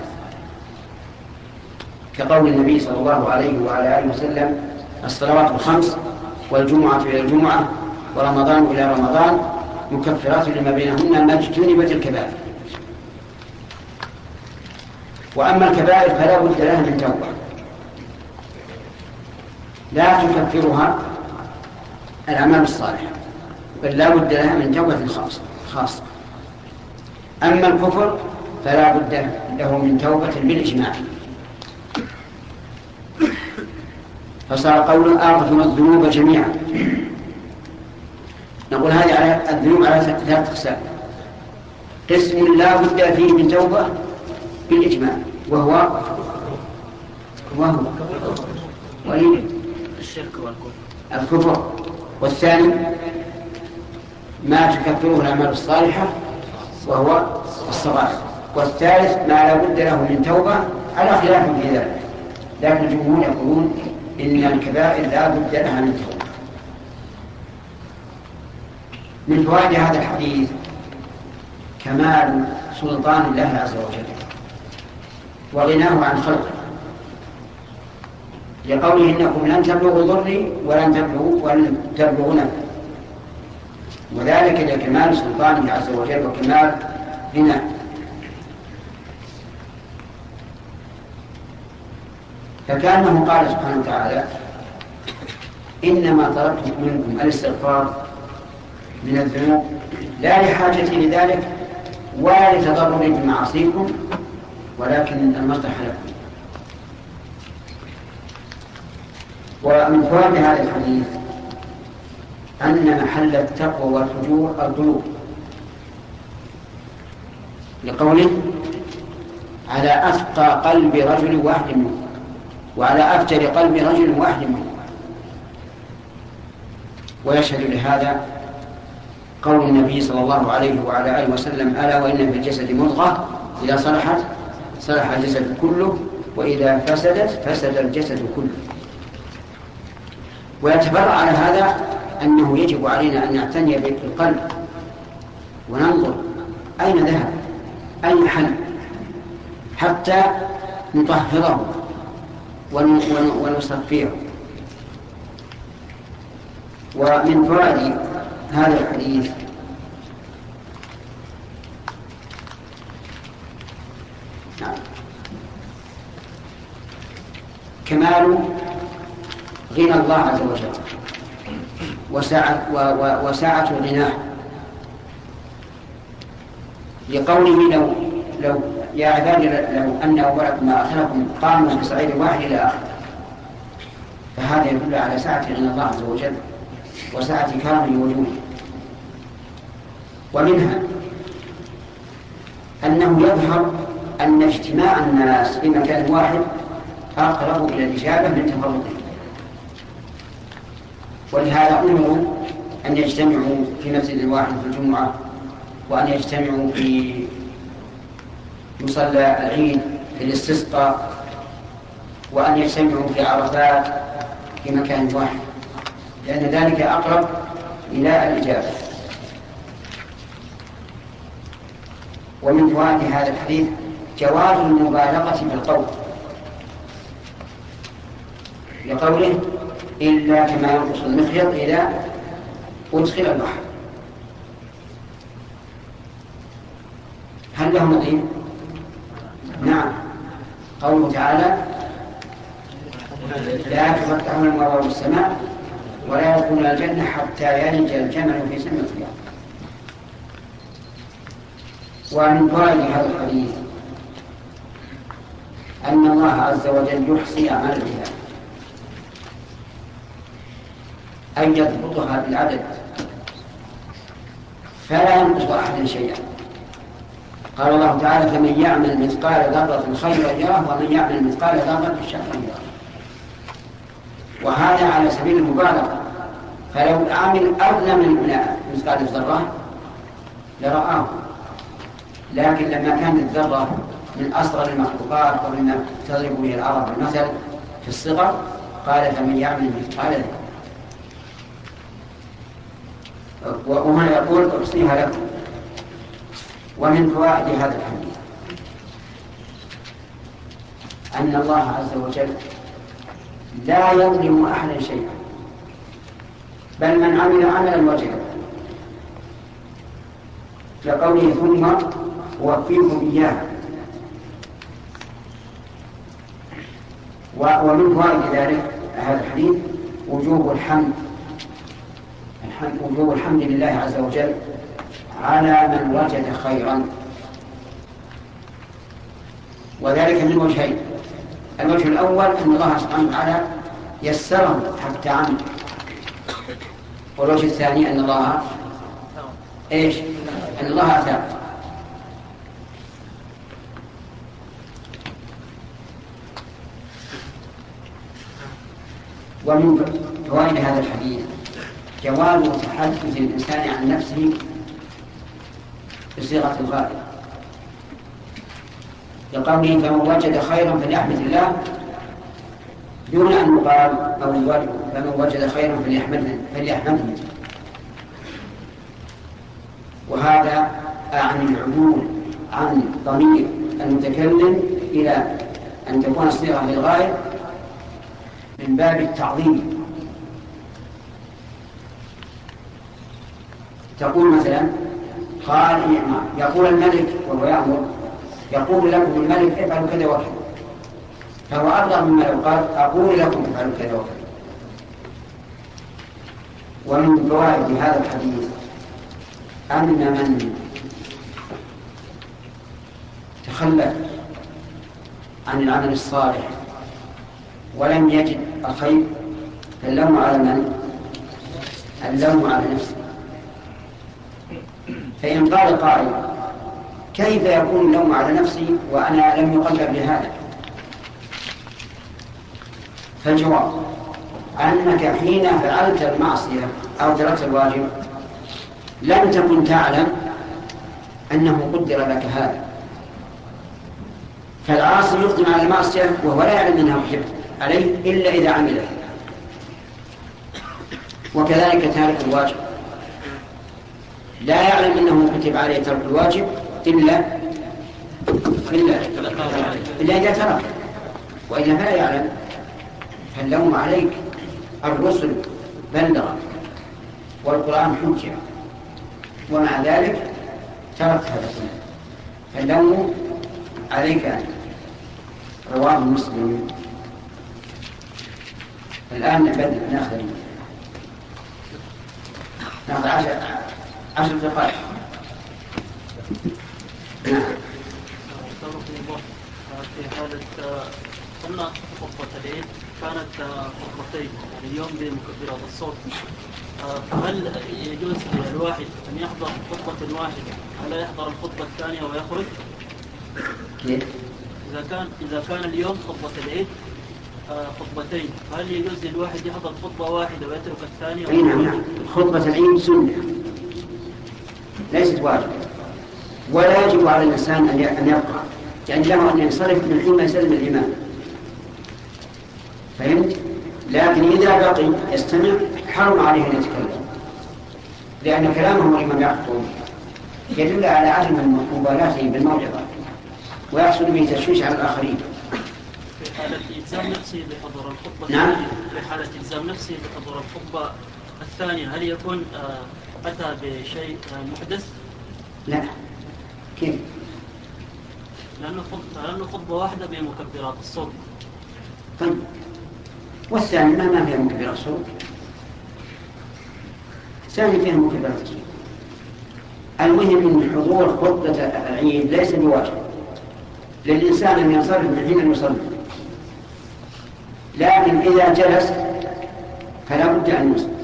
كقول النبي صلى الله عليه وعلى آله وسلم: الصلوات الخمس والجمعة إلى الجمعة ورمضان إلى رمضان مكفرات لما بينهن ما اجتنبت الكبائر. وأما الكبائر فلا بد لها من توبة لا تكفرها الأعمال الصالحة، بل لا بد لها من توبة خاصة. أما الكفر فلا بد له من توبة بالإجماع. فصار قوله أغفر الذنوب جميعا. نقول هذه على الذنوب على ثلاث أقسام: قسم لا بد فيه من توبة بالإجماع وهو وهو ولي الشرك والكفر الكفر، والثاني ما تكفره الأعمال الصالحة وهو الصغائر، والثالث ما لا بد له من توبة على خلاف في ذلك، لكن الجمهور يقولون إن الكبائر لا بد لها من توبة. من فوائد هذا الحديث كمال سلطان الله عز وجل وغناه عن خلقه، لقوله: إنكم لن تبلغوا ضري ولن تبلغوا ولن تبلغوا نفعي، وذلك لكمال سلطانه عز وجل وكمال غناه. فكأنه قال سبحانه وتعالى: إنما طلبت منكم الاستغفار من الذنوب لا لحاجتي لذلك ولا لتضرر بمعاصيكم ولكن المصلحة لكم. ومن فوائد هذا الحديث أن محل التقوى والفجور القلوب، لقوله على أتقى قلب رجل واحد منكم وعلى أفجر قلب رجل واحد منكم. ويشهد لهذا قول النبي صلى الله عليه وعلى آله وسلم: ألا وإن في الجسد مضغة إذا صلحت صلح الجسد كله وإذا فسدت فسد الجسد كله. ويتبرع على هذا أنه يجب علينا أن نعتني بالقلب وننظر أين ذهب أين حل حتى نطهره ونصفيه. ومن فوائد هذا الحديث كمال غنى الله عز وجل وسعة, وسعة غناه، لقوله لو, لو يا عبادي لو أن أولكم ما أخركم قاموا بصعيد واحد إلى آخر. فهذا يدل على سعة غنى الله عز وجل وسعة كرمه وجوده. ومنها أنه يظهر أن اجتماع الناس في مكان واحد أقرب إلى الإجابة من تفرقهم، ولهذا أمروا أن يجتمعوا في مسجد واحد في الجمعة، وأن يجتمعوا في مصلى العيد في الاستسقاء، وأن يجتمعوا في عرفات في مكان واحد، لأن ذلك أقرب إلى الإجابة. ومن فوائد هذا الحديث جواز المبالغة في القول، لقوله إلا كما ينقص المخيط إذا أدخل البحر. هل له نظير؟ نعم، قوله تعالى لا تفتحون أبواب السماء ولا يدخلون الجنة حتى يلج الجمل في سم الخياط. ومن فوائد هذا الحديث أن الله عز وجل يحصي أعمال العباد، أن يضبطها بالعدد فلا ينقص أحد شيئا. قال الله تعالى: فمن يعمل مثقال ذرة خيرا يره ومن يعمل مثقال ذرة شرا يره. وهذا على سبيل المبالغة، فلو عمل أدنى من مثقال الذرة لرآه، لكن لما كانت الذرة من أصغر المخلوقات ومما تضرب به العرب المثل في الصغر، قال: فمن يعمل مثقال ذرة. وهنا يقول: أحصيها لكم. ومن فوائد هذا الحديث أن الله عز وجل لا يظلم أحدا شيئا، بل من عمل عملا وجدا، كقوله ثم أوفيكم إياه. ومن فوائد ذلك هذا الحديث وجوب الحمد وجوب الحمد لله عز وجل على من وجد خيرا، وذلك من وجهين: الوجه الأول أن الله سبحانه وتعالى يسره حتى عمل، والوجه الثاني أن الله إيش؟ أن الله أثاب. ومن فوائد هذا الحديث جواز تحدث الإنسان عن نفسه بصيغة الغائب، لقوله: فمن وجد خيرا فليحمد الله، دون أن يقال أو فمن وجد خيرا فليحمده. وهذا عن العدول عن ضمير المتكلم إلى أن تكون الصيغة للغائب من باب التعظيم. تقول مثلا: قال يقول الملك وهو يأمر، يقول لكم الملك افعلوا كذا وكذا، فهو أبلغ مما لو قال أقول لكم افعلوا كذا وكذا. ومن فوائد هذا الحديث أن من تخلف عن العمل الصالح ولم يجد الخير فاللوم على من؟ اللوم على نفسه. فإن قال قائل كيف يكون اللوم على نفسي وأنا لم يقلب لهذا؟ فالجواب أنك حين فعلت المعصية أو تركت الواجب لم تكن تعلم أنه قدر لك هذا. فالعاصي يقدم على المعصية وهو لا يعلم أنه يحب عليه إلا إذا عمله. وكذلك تارك الواجب لا يعلم أنه كتب عليه ترك الواجب إلا إلا إلا إذا ترك، وإذا فلا يعلم فاللوم عليك. الرسل بلغ والقرآن حجة ومع ذلك ترك هذا كله، فاللوم عليك أنت. رواه مسلم. الآن نبدأ ناخذ ناخذ عشر عشر دقائق. نعم. في حالة قلنا خطبة العيد كانت خطبتين اليوم بمكبرات الصوت، فهل يجوز للواحد أن يحضر خطبة واحدة ولا يحضر الخطبة الثانية ويخرج؟ كيف؟ إذا كان إذا كان اليوم خطبة العيد خطبتين فهل يجوز للواحد يحضر خطبة واحدة ويترك الثانية؟ أي نعم. خطبة العيد سنة ليست واجبة، ولا يجب على الإنسان أن يبقى، يعني له أن ينصرف من حين ما يسلم الإمام. فهمت؟ لكن إذا بقي يستمع حرم عليه أن يتكلم، لأن كلامه لمن يخطب يدل على عدم مبالاته بالموعظة ويحصل به تشويش على الآخرين. في حالة إلزام نفسه بحضور الخطبة نعم. في حالة إلزام نفسه بحضور الخطبة الثانية هل يكون أتى بشيء محدث؟ لا. كيف؟ لأنه خطبة, لأنه خطبة واحدة بمكبرات الصوت. طيب والثاني ما فيها مكبرات الصوت؟ الثاني فيها مكبرات الصوت. المهم من حضور خطبة العيد ليس بواجب للإنسان أن ينصرف من حين يصلي، لكن إذا جلس فلا بد أن يصلي.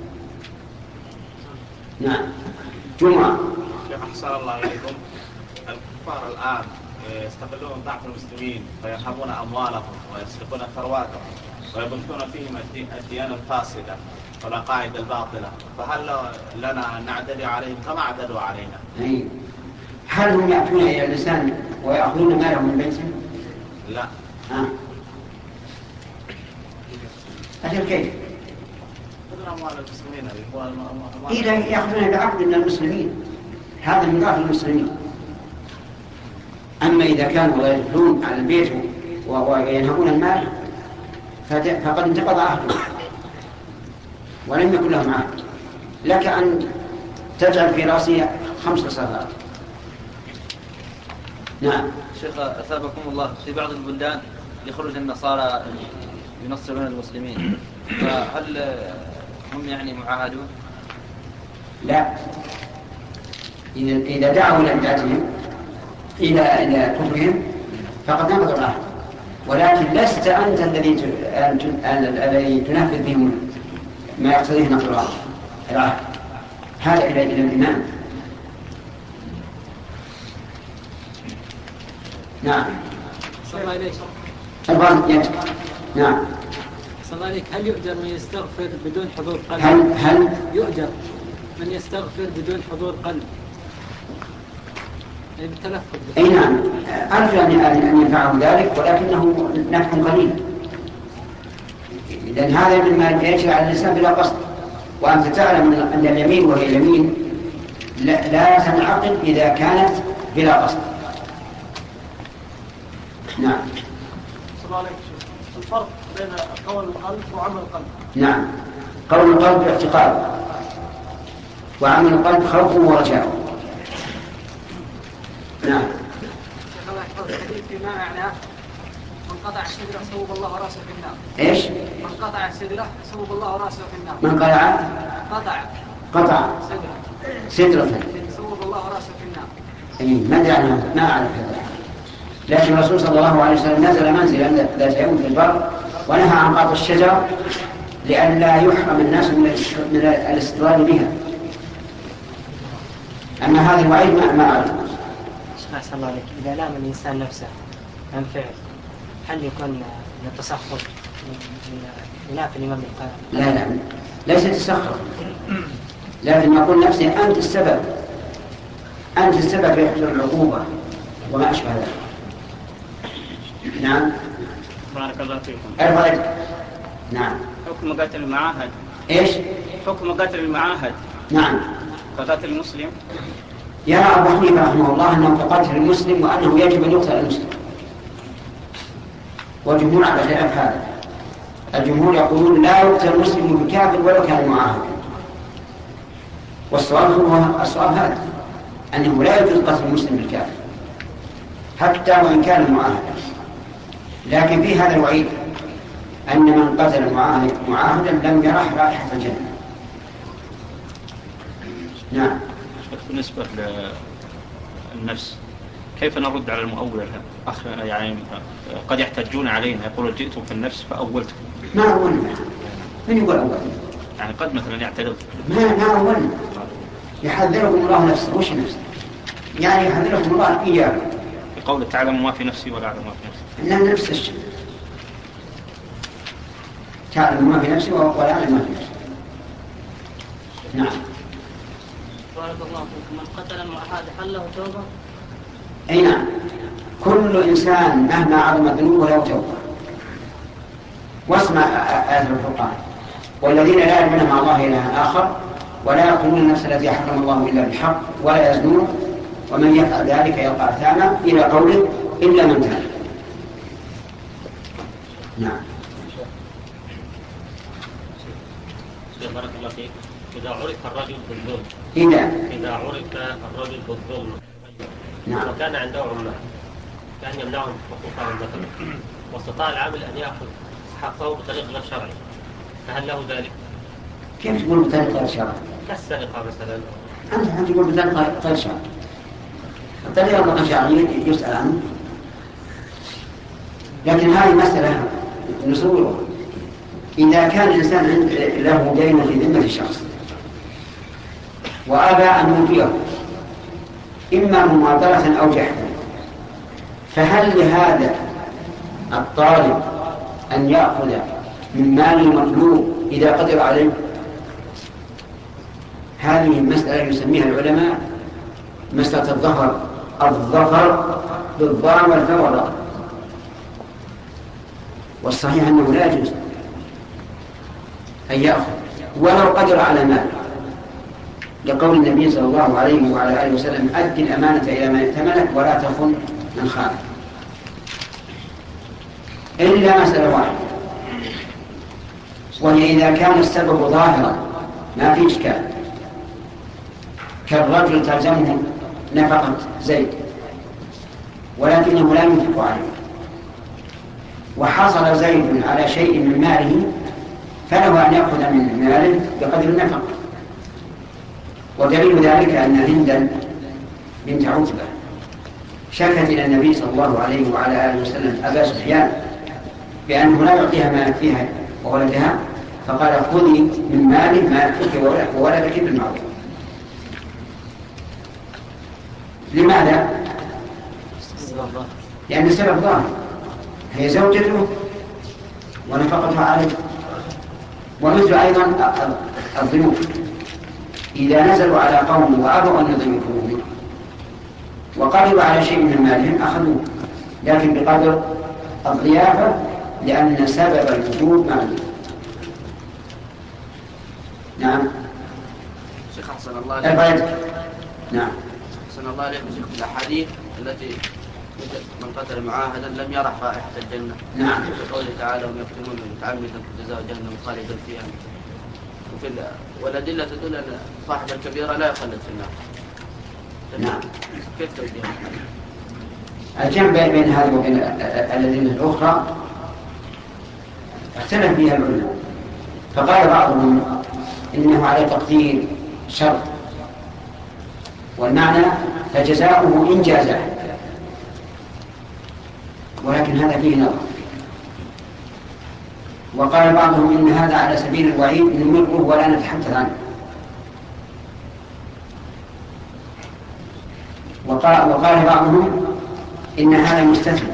نعم. جمعة. أحسن الله إليكم. الكفار الآن يستغلون ضعف المسلمين فيرهبون أموالهم ويسرقون ثرواتهم ويبثون فيهم الديانة الفاسدة والعقائد الباطلة، فهل لنا أن نعتدي عليهم كما اعتدوا علينا؟ أي. هل هم يأتون إلى اللسان ويأخذون ماله من بيتهم؟ لا. آه. أجل كيف؟ يأخذون أموال المسلمين. إذا يأخذون بعقد من المسلمين هذا من ضعف المسلمين. أما إذا كانوا يدخلون على البيت وينهبون المال فقد انتقض عهده ولم يكن لهم عهد. لك أن تجعل في رأسه خمس صلوات. نعم. شيخ أثابكم الله، في بعض البلدان يخرج النصارى ينصرون المسلمين، فهل هم يعني معاهدون؟ لا. إذا دعوا إلى بدعتهم إلى إلى كفرهم فقد نقض العهد، ولكن لست أنت الذي الذي تنفذ بهم ما يقتضيه نقض العهد. هذا إلى إلى الإمام. نعم. صلى الله عليك. الظن نعم. صلى الله عليك. هل يؤجر من يستغفر بدون حضور قلب؟ هل هل يؤجر من يستغفر بدون حضور قلب؟ بالتلفظ. أي نعم. أرجو أن ينفعه ذلك، ولكنه نفع قليل، لأن هذا مما يجري على اللسان بلا قصد، وأنت تعلم أن اليمين وهي اليمين لا, لا تنعقد إذا كانت بلا قصد. نعم. صلى الله عليه وسلم. الفرق بين قول القلب وعمل القلب. نعم. قول القلب اعتقاد، وعمل القلب خوف ورجاء. نعم. شيخ الله يحفظ الحديث فيما معناه من قطع سدره صوب الله راسه في النار. ايش؟ من قطع سدره صوب الله راسه في النار. من قطع قطع قطع سدره سدرة صوب الله راسه في النار. اي ما ادري عنها، ما اعرف هذا. لكن الرسول صلى الله عليه وسلم نزل منزلا ذات يوم في البر ونهى عن قطع الشجر لئلا يحرم الناس من الاستدلال بها. أما هذا الوعيد ما ما أعلم. أحسن الله عليك. إذا لام الإنسان نفسه عن فعل هل يكون من التسخط خلاف الإمام القائم؟ لا لا ليس تسخط، لكن يقول نفسه أنت السبب، أنت السبب في حصول العقوبة وما أشبه ذلك. نعم. بارك الله فيكم. أرفض. نعم. حكم قتل المعاهد. إيش؟ حكم قتل المعاهد. نعم. كقتل المسلم. يرى أبو حنيفة رحمه الله أنه كقتل المسلم وأنه يجب أن يقتل المسلم. والجمهور على خلاف هذا. الجمهور يقولون لا يقتل المسلم بالكافر ولو كان معاهدا. والصواب هو الصواب هذا أنه لا يجوز قتل المسلم بالكافر حتى وإن كان معاهدا. لكن في هذا الوعيد أن من قتل معاهدا لم يرح رائحة الجنة. نعم. بالنسبة للنفس كيف نرد على المؤول؟ أخ يعني قد يحتجون علينا يقولون جئتم في النفس فأولتم. ما أولنا. من يقول أول؟ يعني قد مثلا يعترض. ما ما أولنا. يحذركم الله نفسه. وش نفسه؟ يعني يحذركم الله إياه. بقول تعلم ما في نفسي ولا أعلم ما في نفسي. لا نفس الشيء. تعلم ما في نفسي ولا أعلم ما في نفسي. نعم. بارك الله فيكم. من قتل المعاهد هل له توبة؟ أي نعم. كل إنسان مهما عظم ذنوبه له توبة. واسمع آية الفرقان: والذين لا يدعون مع الله إلها آخر ولا يقتلون النفس التي حرم الله إلا بالحق ولا يزنون ومن يفعل ذلك يلقى أثاما إلى قوله إلا من تاب. نعم. بارك الله فيك. إذا عرف الرجل بالظلم إذا إذا عرف الرجل بالظلم نعم. وكان عنده عمال كان يمنعهم حقوقهم مثلا واستطاع العامل أن يأخذ حقه بطريق غير شرعي فهل له ذلك؟ كيف تقول بطريق غير شرعي؟ كالسرقة مثلا. أنت تقول بطريق غير شرعي. الطريق غير شرعي يسأل عنه، لكن هذه مسألة نصورها. إذا كان الإنسان له دين في ذمة الشخص وأبى أن يوفيه إما مماطلة أو جحدا، فهل لهذا الطالب أن يأخذ من مال المطلوب إذا قدر عليه؟ هذه المسألة يسميها العلماء مسألة الظفر الظفر بالضرر والفور. والصحيح أنه لا يجوز أن يأخذ ولو قدر على مال، لقول النبي صلى الله عليه وعلى آله وسلم: أدي الأمانة إلى من ائتمنك ولا تخن من خانك. إلا مسألة واحدة، وهي إذا كان السبب ظاهرا ما في إشكال، كالرجل تلزمه نفقة زيد ولكنه لا ينفق عليه، وحصل زيد على شيء من ماله فله أن يأخذ من ماله بقدر النفقة. ودليل ذلك أن هندا بنت عتبة شكت إلى النبي صلى الله عليه وعلى آله وسلم أبا سفيان بأنه لا يعطيها ما فيها وولدها، فقال: خذي من ماله ما يكفيك وولدك بالمعروف. لماذا؟ لأن السبب ظاهر، هي زوجته ونفقتها عليه. ومثل أيضا الضيوف إذا نزلوا على قوم وأبوا أن يضيفوهم وقدروا على شيء من مالهم أخذوه، لكن بقدر الضيافة، لأن سبب الوجود معلوم. نعم. شيخ أحسن الله عليك. نعم. أحسن الله عليك. شيخ الأحاديث التي من قتل معاهدا لم يرح رائحة الجنة. نعم. قوله تعالى: ومن يقتلون متعمدا فجزاؤه جهنم خالدا فيها. وفي والأدلة تدل أن صاحب الكبيرة لا يخلد في النار. نعم. كيف توجيه؟ الجمع بين هذه وبين الأدلة الأخرى اختلف فيها العلماء، فقال بعضهم إنه على تقدير شر، والمعنى فجزاؤه إن جازه، ولكن هذا فيه نظر. وقال بعضهم إن هذا على سبيل الوعيد نمره ولا نتحدث عنه. وقال, وقال بعضهم إن هذا مستثنى،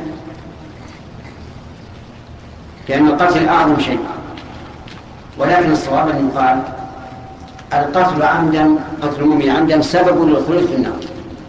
لأن القتل أعظم شيء. ولكن الصواب أن يقال القتل عمدا، قتل المؤمن عمدا سبب للخلود في النار،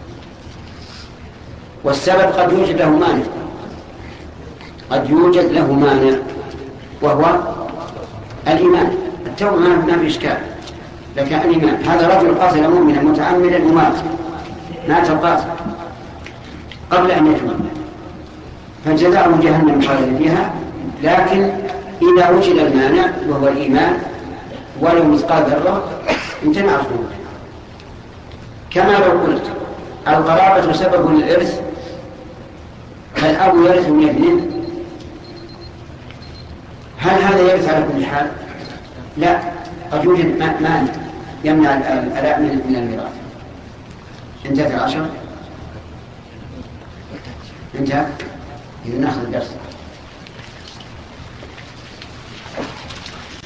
والسبب قد يوجد له مانع، قد يوجد له مانع وهو الإيمان. التوبة ما في إشكال، لكن الإيمان. هذا رجل قاتل مؤمنا متعمدا ومات، مات القاتل قبل أن يتوب، فجزاؤه جهنم خالدا فيها. لكن إذا وجد المانع وهو الإيمان ولو مثقال ذرة امتنع الخلود. كما لو قلت القرابة سبب للإرث، فالأب يرث من ابنه، هل هذا يرث على كل حال؟ لا، قد يوجد مانع يمنع الألاء من الميراث. انتهت العشر؟ انتهى؟ إذا نأخذ الدرس.